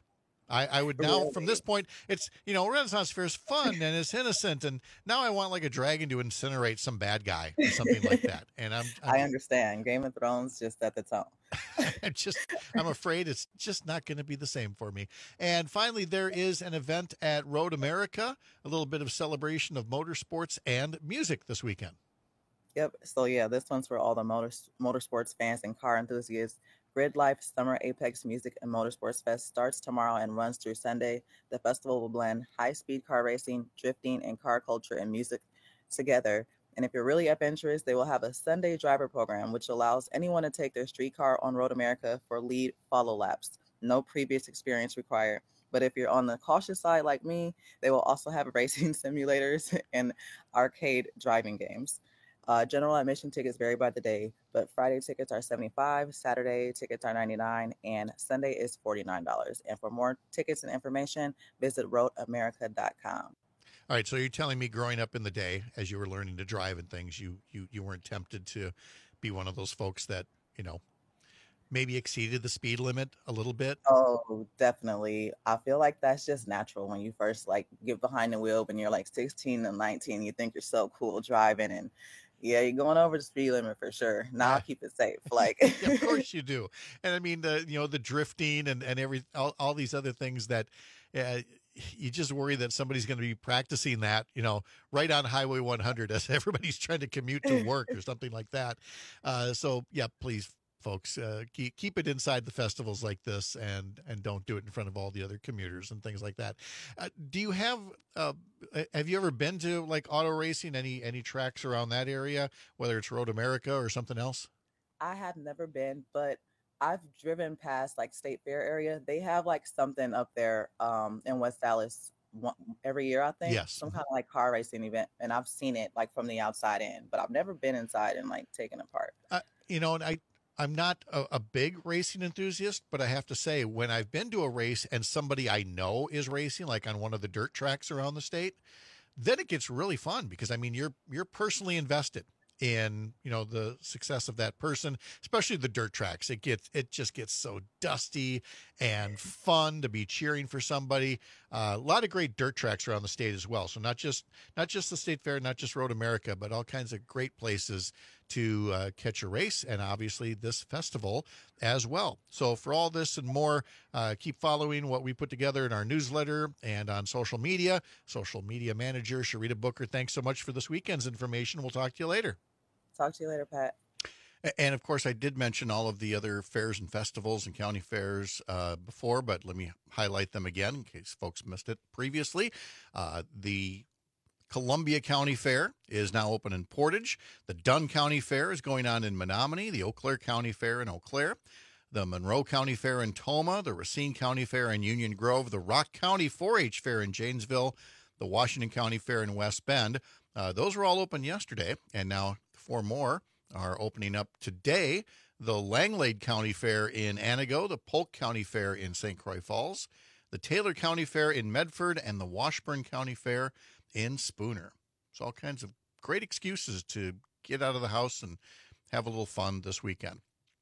I, I would now, from this point, it's, you know, Renaissance Fair is fun and it's innocent, and now I want like a dragon to incinerate some bad guy or something like that. And I'm, I'm
I understand. Game of Thrones just set the tone.
I'm just, I'm afraid it's just not going to be the same for me. And finally, there is an event at Road America, a little bit of celebration of motorsports and music this weekend.
Yep. So yeah, this one's for all the motor motorsports fans and car enthusiasts. Grid Life Summer Apex Music and Motorsports Fest starts tomorrow and runs through Sunday. The festival will blend high-speed car racing, drifting, and car culture and music together. And if you're really adventurous, they will have a Sunday driver program, which allows anyone to take their street car on Road America for lead follow laps. No previous experience required. But if you're on the cautious side like me, they will also have racing simulators and arcade driving games. Uh, general admission tickets vary by the day, but Friday tickets are seventy-five dollars, Saturday tickets are ninety-nine dollars, and Sunday is forty-nine dollars. And for more tickets and information, visit road america dot com.
All right, so you're telling me growing up in the day, as you were learning to drive and things, you you you weren't tempted to be one of those folks that, you know, maybe exceeded the speed limit a little bit?
Oh, definitely. I feel like that's just natural when you first like get behind the wheel when you're like sixteen and nineteen. You think you're so cool driving, and yeah, you're going over the speed limit for sure. Now I'll keep it safe. Like,
yeah, of course you do. And I mean, the you know the drifting and and every all, all these other things that uh, you just worry that somebody's going to be practicing that, you know, right on Highway one hundred as everybody's trying to commute to work or something like that. Uh, so yeah, please, folks, uh, keep, keep it inside the festivals like this, and and don't do it in front of all the other commuters and things like that. Uh, do you have uh, have you ever been to like auto racing, any any tracks around that area, whether it's Road America or something else?
I have never been, but I've driven past like State Fair area. They have like something up there um, in West Dallas one, every year, I think.
Yes.
Some kind of like car racing event, and I've seen it like from the outside in, but I've never been inside and like taken apart.
Uh, you know, and I. I'm not a, a big racing enthusiast, but I have to say, when I've been to a race and somebody I know is racing, like on one of the dirt tracks around the state, then it gets really fun because, I mean, you're you're personally invested in, you know, the success of that person, especially the dirt tracks. It gets it just gets so dusty and fun to be cheering for somebody. Uh, a lot of great dirt tracks around the state as well. So not just not just the State Fair, not just Road America, but all kinds of great places to uh, catch a race, and obviously this festival as well. So for all this and more, uh, keep following what we put together in our newsletter and on social media. Social media manager Sharita Booker, thanks so much for this weekend's information. We'll talk to you later.
Talk to you later, Pat.
And, of course, I did mention all of the other fairs and festivals and county fairs uh, before, but let me highlight them again in case folks missed it previously. Uh, the Columbia County Fair is now open in Portage. The Dunn County Fair is going on in Menominee. The Eau Claire County Fair in Eau Claire. The Monroe County Fair in Toma. The Racine County Fair in Union Grove. The Rock County four H Fair in Janesville. The Washington County Fair in West Bend. Uh, those were all open yesterday, and now four more are opening up today. The Langlade County Fair in Anago. The Polk County Fair in Saint Croix Falls. The Taylor County Fair in Medford. And the Washburn County Fair in Spooner. So all kinds of great excuses to get out of the house and have a little fun this weekend.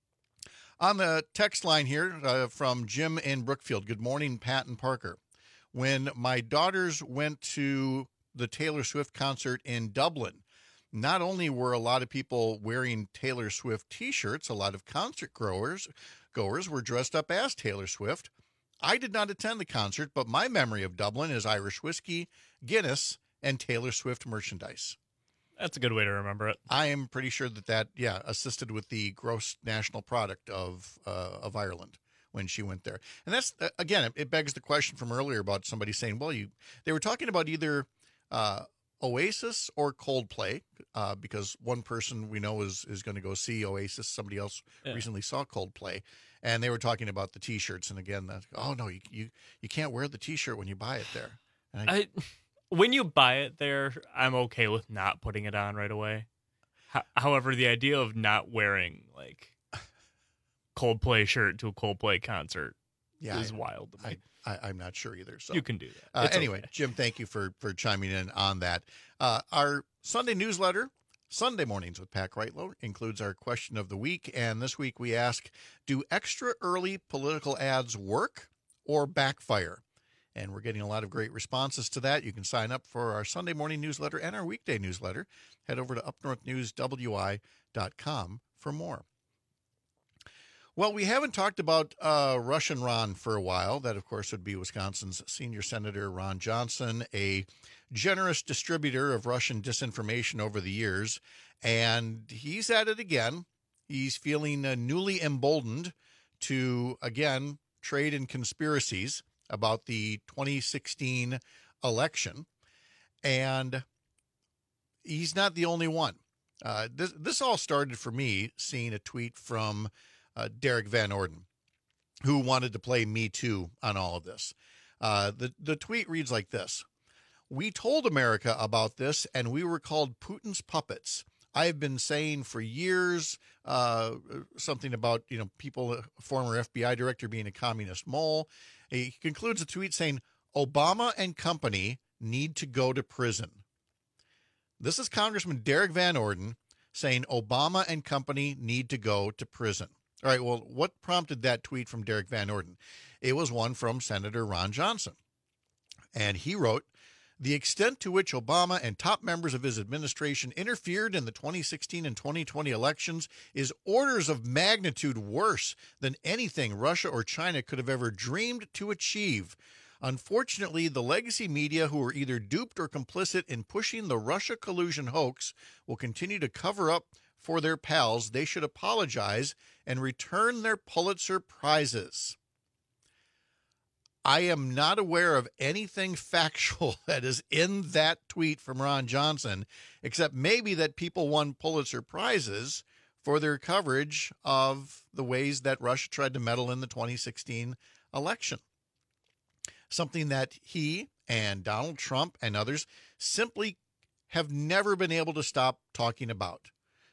On the text line here uh, from Jim in Brookfield. Good morning, Pat and Parker. When my daughters went to the Taylor Swift concert in Dublin, not only were a lot of people wearing Taylor Swift t-shirts, a lot of concert goers, goers were dressed up as Taylor Swift. I did not attend the concert, but my memory of Dublin is Irish whiskey, Guinness, and Taylor Swift merchandise.
That's a good way to remember it.
I am pretty sure that that, yeah, assisted with the gross national product of uh, of Ireland when she went there. And that's, uh, again, it, it begs the question from earlier about somebody saying, well, you they were talking about either uh, Oasis or Coldplay, uh, because one person we know is, is going to go see Oasis. Somebody else yeah. recently saw Coldplay. And they were talking about the T-shirts. And again, that, oh, no, you, you, you can't wear the T-shirt when you buy it there. And I,
I When you buy it there, I'm okay with not putting it on right away. H- however, the idea of not wearing like Coldplay shirt to a Coldplay concert
yeah,
is
I,
wild to me.
I, I, I'm not sure either. So
you can do that.
Uh, anyway,
okay.
Jim, thank you for, for chiming in on that. Uh, our Sunday newsletter, Sunday Mornings with Pat Kreitlow, includes our question of the week. And this week we ask, do extra early political ads work or backfire? And we're getting a lot of great responses to that. You can sign up for our Sunday morning newsletter and our weekday newsletter. Head over to up north news w i dot com for more. Well, we haven't talked about uh, Russian Ron for a while. That, of course, would be Wisconsin's senior senator, Ron Johnson, a generous distributor of Russian disinformation over the years. And he's at it again. He's feeling uh, newly emboldened to, again, trade in conspiracies about the twenty sixteen election. And he's not the only one. Uh, this, this all started for me seeing a tweet from uh, Derek Van Orden, who wanted to play Me Too on all of this. Uh, the, the tweet reads like this. We told America about this, and we were called Putin's puppets. I've been saying for years uh, something about, you know, people, a former F B I director being a communist mole. He concludes the tweet saying, Obama and company need to go to prison. This is Congressman Derek Van Orden saying Obama and company need to go to prison. All right, well, what prompted that tweet from Derek Van Orden? It was one from Senator Ron Johnson. And he wrote, the extent to which Obama and top members of his administration interfered in the twenty sixteen and twenty twenty elections is orders of magnitude worse than anything Russia or China could have ever dreamed to achieve. Unfortunately, the legacy media who were either duped or complicit in pushing the Russia collusion hoax will continue to cover up for their pals. They should apologize and return their Pulitzer Prizes. I am not aware of anything factual that is in that tweet from Ron Johnson, except maybe that people won Pulitzer Prizes for their coverage of the ways that Russia tried to meddle in the twenty sixteen election. Something that he and Donald Trump and others simply have never been able to stop talking about.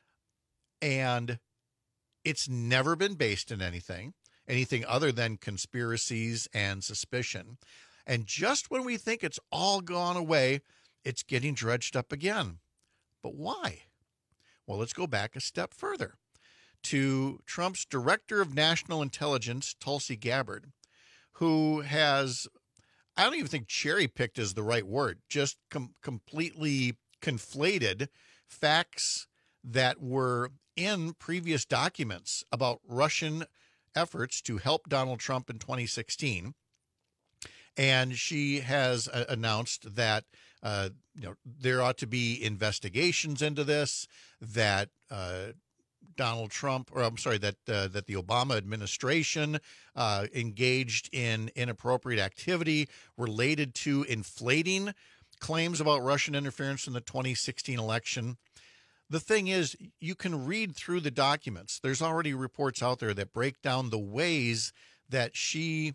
And it's never been based in anything. anything other than conspiracies and suspicion. And just when we think it's all gone away, it's getting dredged up again. But why? Well, let's go back a step further to Trump's Director of National Intelligence, Tulsi Gabbard, who has, I don't even think cherry-picked is the right word, just com- completely conflated facts that were in previous documents about Russian efforts to help Donald Trump in twenty sixteen. And she has uh, announced that uh, you know there ought to be investigations into this, that uh, Donald Trump, or I'm sorry, that uh, that the Obama administration uh, engaged in inappropriate activity related to inflating claims about Russian interference in the twenty sixteen election. The thing is, you can read through the documents. There's already reports out there that break down the ways that she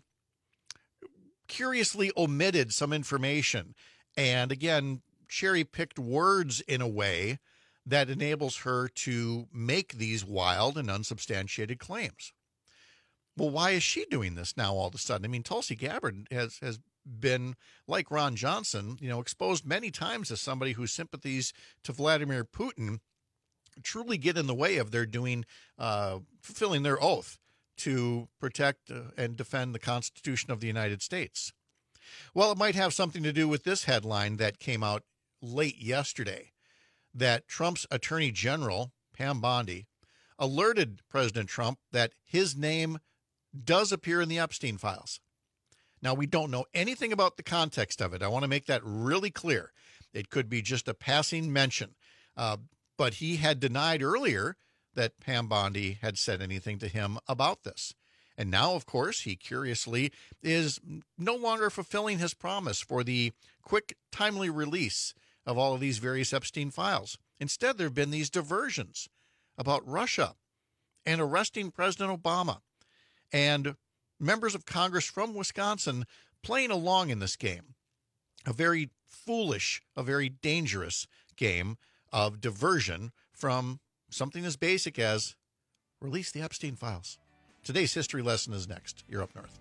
curiously omitted some information and, again, cherry-picked words in a way that enables her to make these wild and unsubstantiated claims. Well, why is she doing this now all of a sudden? I mean, Tulsi Gabbard has, has been, like Ron Johnson, you know, exposed many times as somebody whose sympathies to Vladimir Putin truly get in the way of their doing, uh, fulfilling their oath to protect uh, and defend the Constitution of the United States. Well, it might have something to do with this headline that came out late yesterday, that Trump's Attorney General, Pam Bondi, alerted President Trump that his name does appear in the Epstein files. Now, we don't know anything about the context of it. I want to make that really clear. It could be just a passing mention. Uh, but he had denied earlier that Pam Bondi had said anything to him about this. And now, of course, he curiously is no longer fulfilling his promise for the quick, timely release of all of these various Epstein files. Instead, there have been these diversions about Russia and arresting President Obama and members of Congress from Wisconsin playing along in this game. A very foolish, a very dangerous game of diversion from something as basic as release the Epstein files. Today's history lesson is next. You're Up North.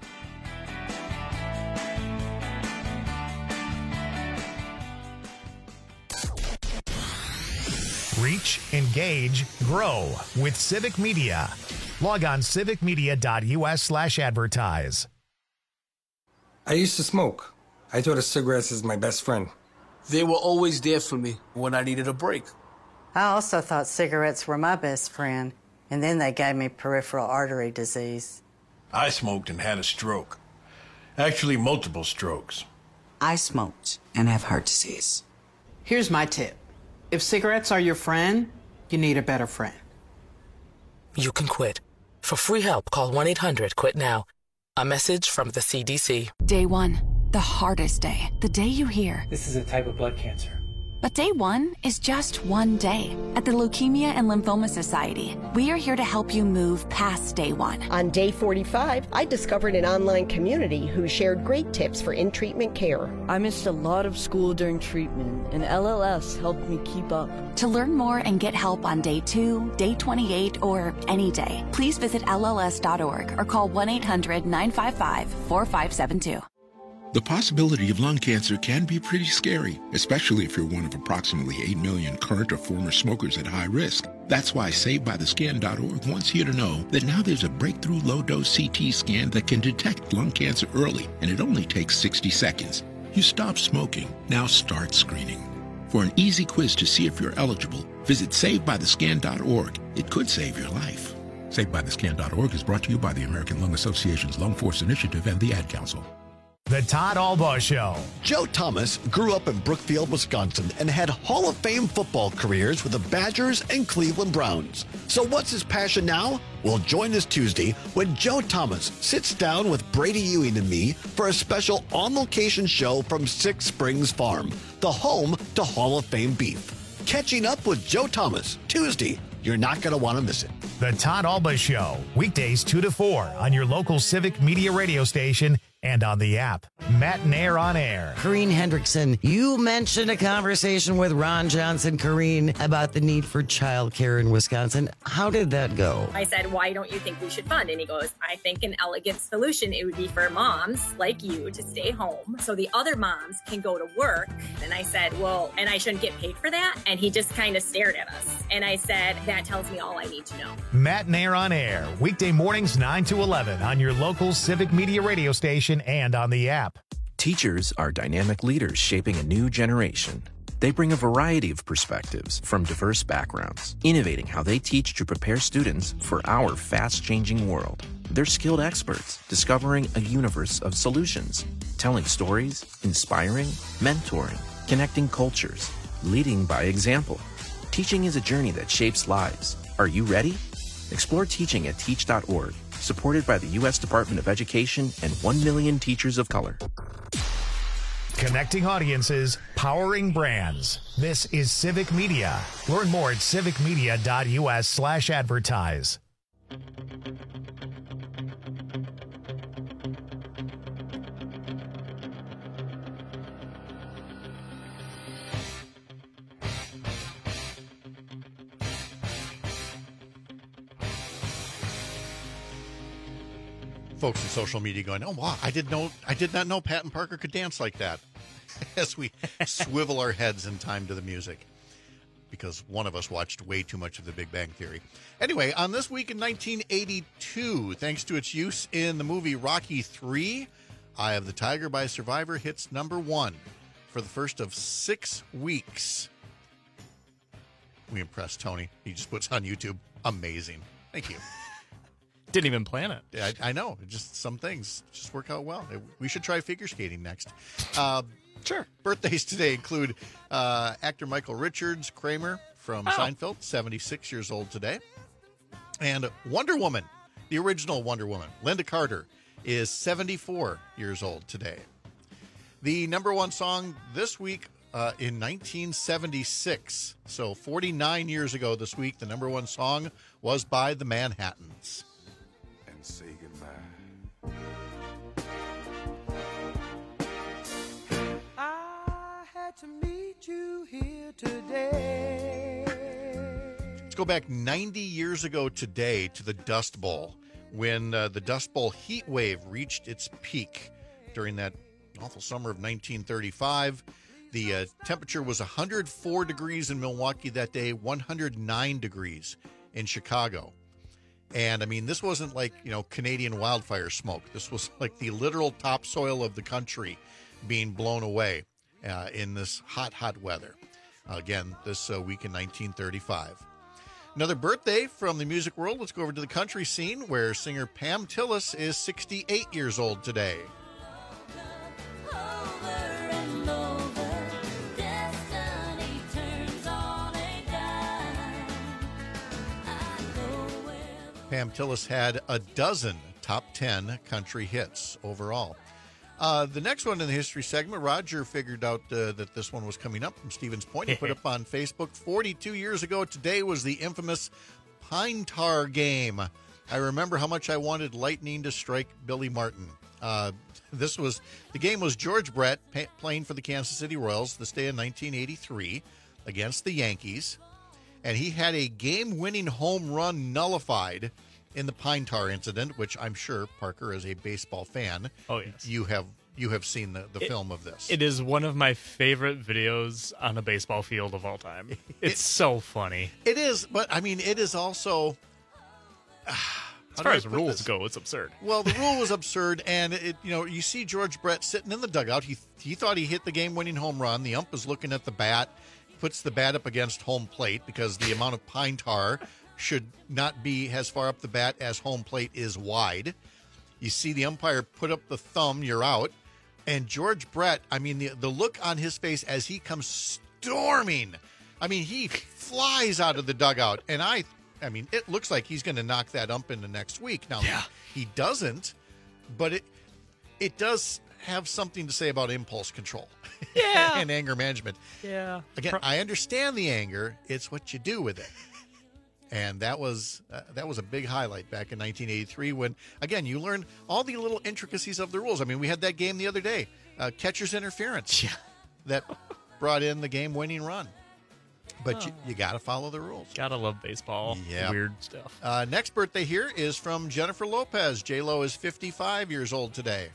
Reach, engage, grow with Civic Media. Log on civic media dot u s slash advertise.
I used to smoke. I thought of cigarettes as my best friend.
They were always there for me when I needed a break.
I also thought cigarettes were my best friend, and then they gave me peripheral artery disease.
I smoked and had a stroke. Actually, multiple strokes.
I smoked and have heart disease. Here's my tip. If cigarettes are your friend, you need a better friend.
You can quit. For free help, call one eight hundred quit now. A message from the C D C.
Day one, the hardest day. The day you hear,
This is a type of blood cancer.
but day one is just one day. At the Leukemia and Lymphoma Society, we are here to help you move past day one.
On day forty-five, I discovered an online community who shared great tips for in-treatment care.
I missed a lot of school during treatment, and L L S helped me keep up.
To learn more and get help on day two, day twenty-eight, or any day, please visit L L S dot org or call one eight hundred nine five five four five seven two.
The possibility of lung cancer can be pretty scary, especially if you're one of approximately eight million current or former smokers at high risk. That's why Saved By The Scan dot org wants you to know that now there's a breakthrough low-dose C T scan that can detect lung cancer early, and it only takes sixty seconds. You stop smoking, now start screening. For an easy quiz to see if you're eligible, visit Saved By The Scan dot org. It could save your life. Saved By The Scan dot org is brought to you by the American Lung Association's Lung Force Initiative and the Ad Council.
The Todd Albaugh Show.
Joe Thomas grew up in Brookfield, Wisconsin, and had Hall of Fame football careers with the Badgers and Cleveland Browns. So what's his passion now? Well, join us Tuesday when Joe Thomas sits down with Brady Ewing and me for a special on-location show from Six Springs Farm, the home to Hall of Fame beef. Catching up with Joe Thomas, Tuesday. You're not going to want to miss it.
The Todd Albaugh Show, weekdays two to four on your local Civic Media radio station and on the app. Matt Nair on air.
Corrine Hendrickson, you mentioned a conversation with Ron Johnson, Corrine, about the need for childcare in Wisconsin. How did that go?
I said, why don't you think we should fund? And he goes, I think an elegant solution, it would be for moms like you to stay home so the other moms can go to work. And I said, well, and I shouldn't get paid for that? And he just kind of stared at us. And I said, that tells me all I need to know.
Matt Nair on air, weekday mornings nine to eleven on your local Civic Media radio station and on the app.
Teachers are dynamic leaders shaping a new generation. They bring a variety of perspectives from diverse backgrounds, innovating how they teach to prepare students for our fast-changing world. They're skilled experts, discovering a universe of solutions, telling stories, inspiring, mentoring, connecting cultures, leading by example. Teaching is a journey that shapes lives. Are you ready? Explore teaching at teach dot org, supported by the U S Department of Education and one million teachers of color.
Connecting audiences, powering brands. This is Civic Media. Learn more at civic media dot u s slash advertise.
Folks in social media going, oh wow, I did know I did not know Patton Parker could dance like that. As we swivel our heads in time to the music, because one of us watched way too much of The Big Bang Theory. Anyway, on this week in nineteen eighty-two, thanks to its use in the movie Rocky three, Eye of the Tiger by Survivor hits number one for the first of six weeks. We impressed Tony. He just puts on YouTube. Amazing. Thank you.
Didn't even plan it.
I, I know. Just some things just work out well. We should try figure skating next. Uh, sure. Birthdays today include uh, actor Michael Richards, Kramer from oh. Seinfeld, seventy-six years old today. And Wonder Woman, the original Wonder Woman, Linda Carter, is seventy-four years old today. The number one song this week uh, in nineteen seventy-six, so forty-nine years ago this week, the number one song was by the Manhattans.
Say goodbye. I had to meet you here today.
Let's go back ninety years ago today to the Dust Bowl, when uh, the Dust Bowl heat wave reached its peak during that awful summer of nineteen thirty-five. The uh, temperature was one hundred four degrees in Milwaukee that day, one hundred nine degrees in Chicago. And, I mean, this wasn't like, you know, Canadian wildfire smoke. This was like the literal topsoil of the country being blown away uh, in this hot, hot weather. Again, this uh, week in nineteen thirty-five. Another birthday from the music world. Let's go over to the country scene where singer Pam Tillis is sixty-eight years old today. Pam Tillis had a dozen top ten country hits overall. Uh, the next one in the history segment, Roger figured out uh, that this one was coming up from Stevens Point. He put up on Facebook, forty-two years ago today was the infamous Pine Tar game. I remember how much I wanted lightning to strike Billy Martin. Uh, this was the game was George Brett pay, playing for the Kansas City Royals this day in nineteen eighty-three against the Yankees. And he had a game-winning home run nullified in the Pine Tar incident, which I'm sure, Parker, as a baseball fan,
oh, yes.
you have you have seen the, the
it,
film of this.
It is one of my favorite videos on a baseball field of all time. It's it, so funny.
It is, but, I mean, it is also... Uh,
as far as rules this? go, it's absurd.
Well, the rule was absurd, and, it you know, you see George Brett sitting in the dugout. He, he thought he hit the game-winning home run. The ump is looking at the bat, puts the bat up against home plate because the amount of pine tar should not be as far up the bat as home plate is wide. You see the umpire put up the thumb, you're out. And George Brett, I mean, the, the look on his face as he comes storming. I mean, he flies out of the dugout. And I, I mean, it looks like he's going to knock that ump in the next week. Now, yeah. he, he doesn't, but it it does have something to say about impulse control.
Yeah.
and anger management.
Yeah.
Again, I understand the anger. It's what you do with it. And that was uh, that was a big highlight back in nineteen eighty-three when, again, you learn all the little intricacies of the rules. I mean, we had that game the other day, uh, catcher's interference,
yeah.
that brought in the game-winning run. But oh. you, you got to follow the rules.
Got to love baseball.
Yep.
Weird stuff.
Uh, next birthday here is from Jennifer Lopez. J-Lo is fifty-five years old today.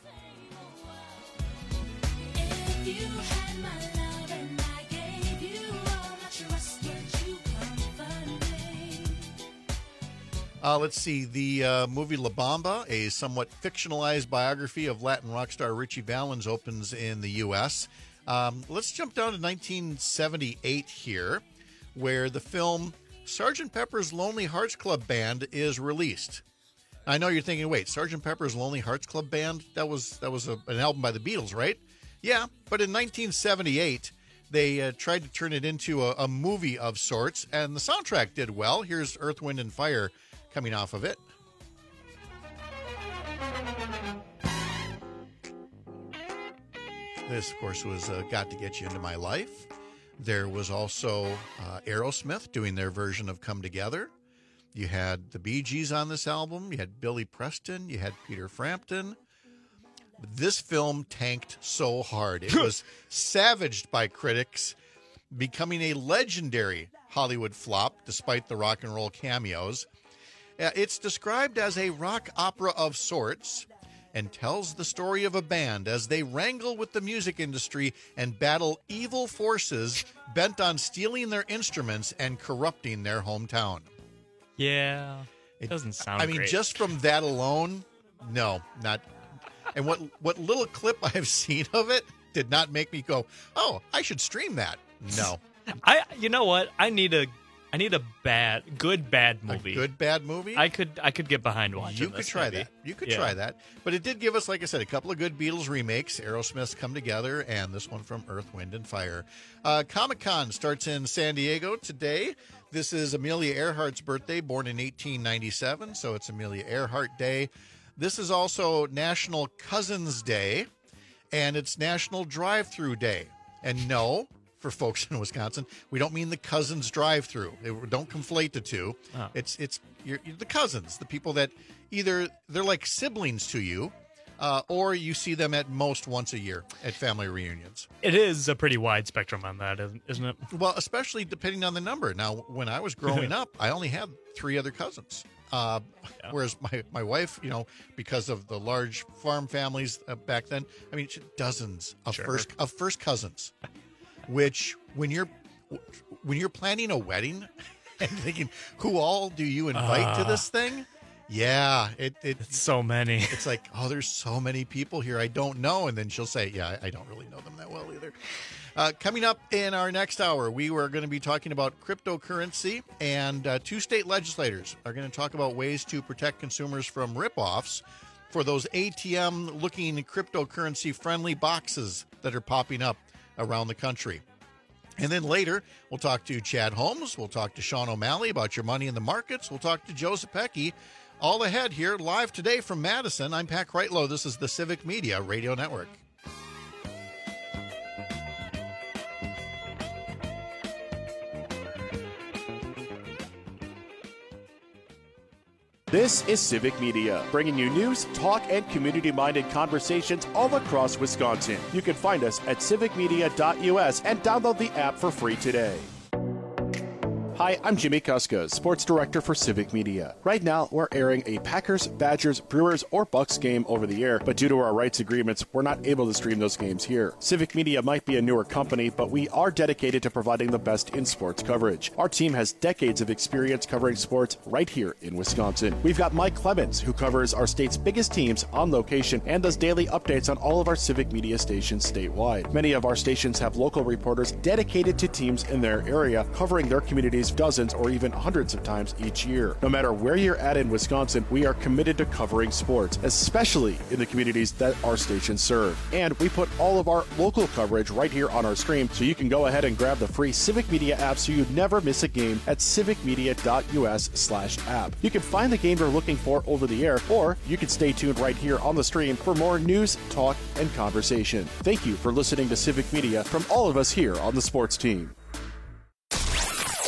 Uh, let's see, the uh, movie La Bamba, a somewhat fictionalized biography of Latin rock star Richie Valens, opens in the U S Um, let's jump down to nineteen seventy-eight here, where the film Sergeant Pepper's Lonely Hearts Club Band is released. I know you're thinking, wait, Sergeant Pepper's Lonely Hearts Club Band? That was that was a, an album by the Beatles, right? Yeah, but in nineteen seventy-eight, they uh, tried to turn it into a, a movie of sorts, and the soundtrack did well. Here's Earth, Wind, and Fire coming off of it. This, of course, was uh, Got to Get You Into My Life. There was also uh, Aerosmith doing their version of Come Together. You had the Bee Gees on this album. You had Billy Preston. You had Peter Frampton. This film tanked so hard. It was savaged by critics, becoming a legendary Hollywood flop despite the rock and roll cameos. It's described as a rock opera of sorts and tells the story of a band as they wrangle with the music industry and battle evil forces bent on stealing their instruments and corrupting their hometown.
Yeah, it doesn't sound
I mean,
great.
just from that alone, no, not. And what, what little clip I've seen of it did not make me go, oh, I should stream that. No.
I. You know what? I need a I need a bad, good bad movie.
A good bad movie?
I could I could get behind watching
You
this,
could try
maybe.
that. You could
Yeah.
try that. But it did give us, like I said, a couple of good Beatles remakes. Aerosmith's Come Together and this one from Earth, Wind, and Fire. Uh, Comic-Con starts in San Diego today. This is Amelia Earhart's birthday, born in eighteen ninety-seven, so it's Amelia Earhart Day. This is also National Cousins Day, and it's National Drive-Thru Day. And no, for folks in Wisconsin, we don't mean the cousins drive-through. Don't conflate the two.
Oh.
It's it's you're, you're the cousins, the people that either they're like siblings to you, uh, or you see them at most once a year at family reunions.
It is a pretty wide spectrum on that, isn't it?
Well, especially depending on the number. Now, when I was growing up, I only had three other cousins. Uh, yeah. Whereas my, my wife, you know, because of the large farm families uh, back then, I mean, she had dozens of
Sure.
first of first cousins. Which, when you're when you're planning a wedding and thinking, who all do you invite
Uh.
to this thing? Yeah, it, it
it's so many.
It's like, oh, there's so many people here I don't know. And then she'll say, yeah, I don't really know them that well either. Uh, coming up in our next hour, we were going to be talking about cryptocurrency, and uh, two state legislators are going to talk about ways to protect consumers from ripoffs for those A T M-looking cryptocurrency-friendly boxes that are popping up around the country. And then later, we'll talk to Chad Holmes. We'll talk to Sean O'Malley about your money in the markets. We'll talk to Joe Zepecki. All ahead here, live today from Madison. I'm Pat Kreitlow. This is the Civic Media Radio Network.
This is Civic Media, bringing you news, talk, and community-minded conversations all across Wisconsin. You can find us at civic media dot U S and download the app for free today. Hi, I'm Jimmy Kuska, Sports Director for Civic Media. Right now, we're airing a Packers, Badgers, Brewers, or Bucks game over the air, but due to our rights agreements, we're not able to stream those games here. Civic Media might be a newer company, but we are dedicated to providing the best in sports coverage. Our team has decades of experience covering sports right here in Wisconsin. We've got Mike Clemens, who covers our state's biggest teams on location and does daily updates on all of our Civic Media stations statewide. Many of our stations have local reporters dedicated to teams in their area, covering their communities dozens or even hundreds of times each year. No matter where you're at in Wisconsin, we are committed to covering sports, especially in the communities that our stations serve. And we put all of our local coverage right here on our stream, so you can go ahead and grab the free Civic Media app so you never miss a game at civic media dot U S slash app. You can find the game you're looking for over the air, or you can stay tuned right here on the stream for more news, talk, and conversation. Thank you for listening to Civic Media from all of us here on the sports team.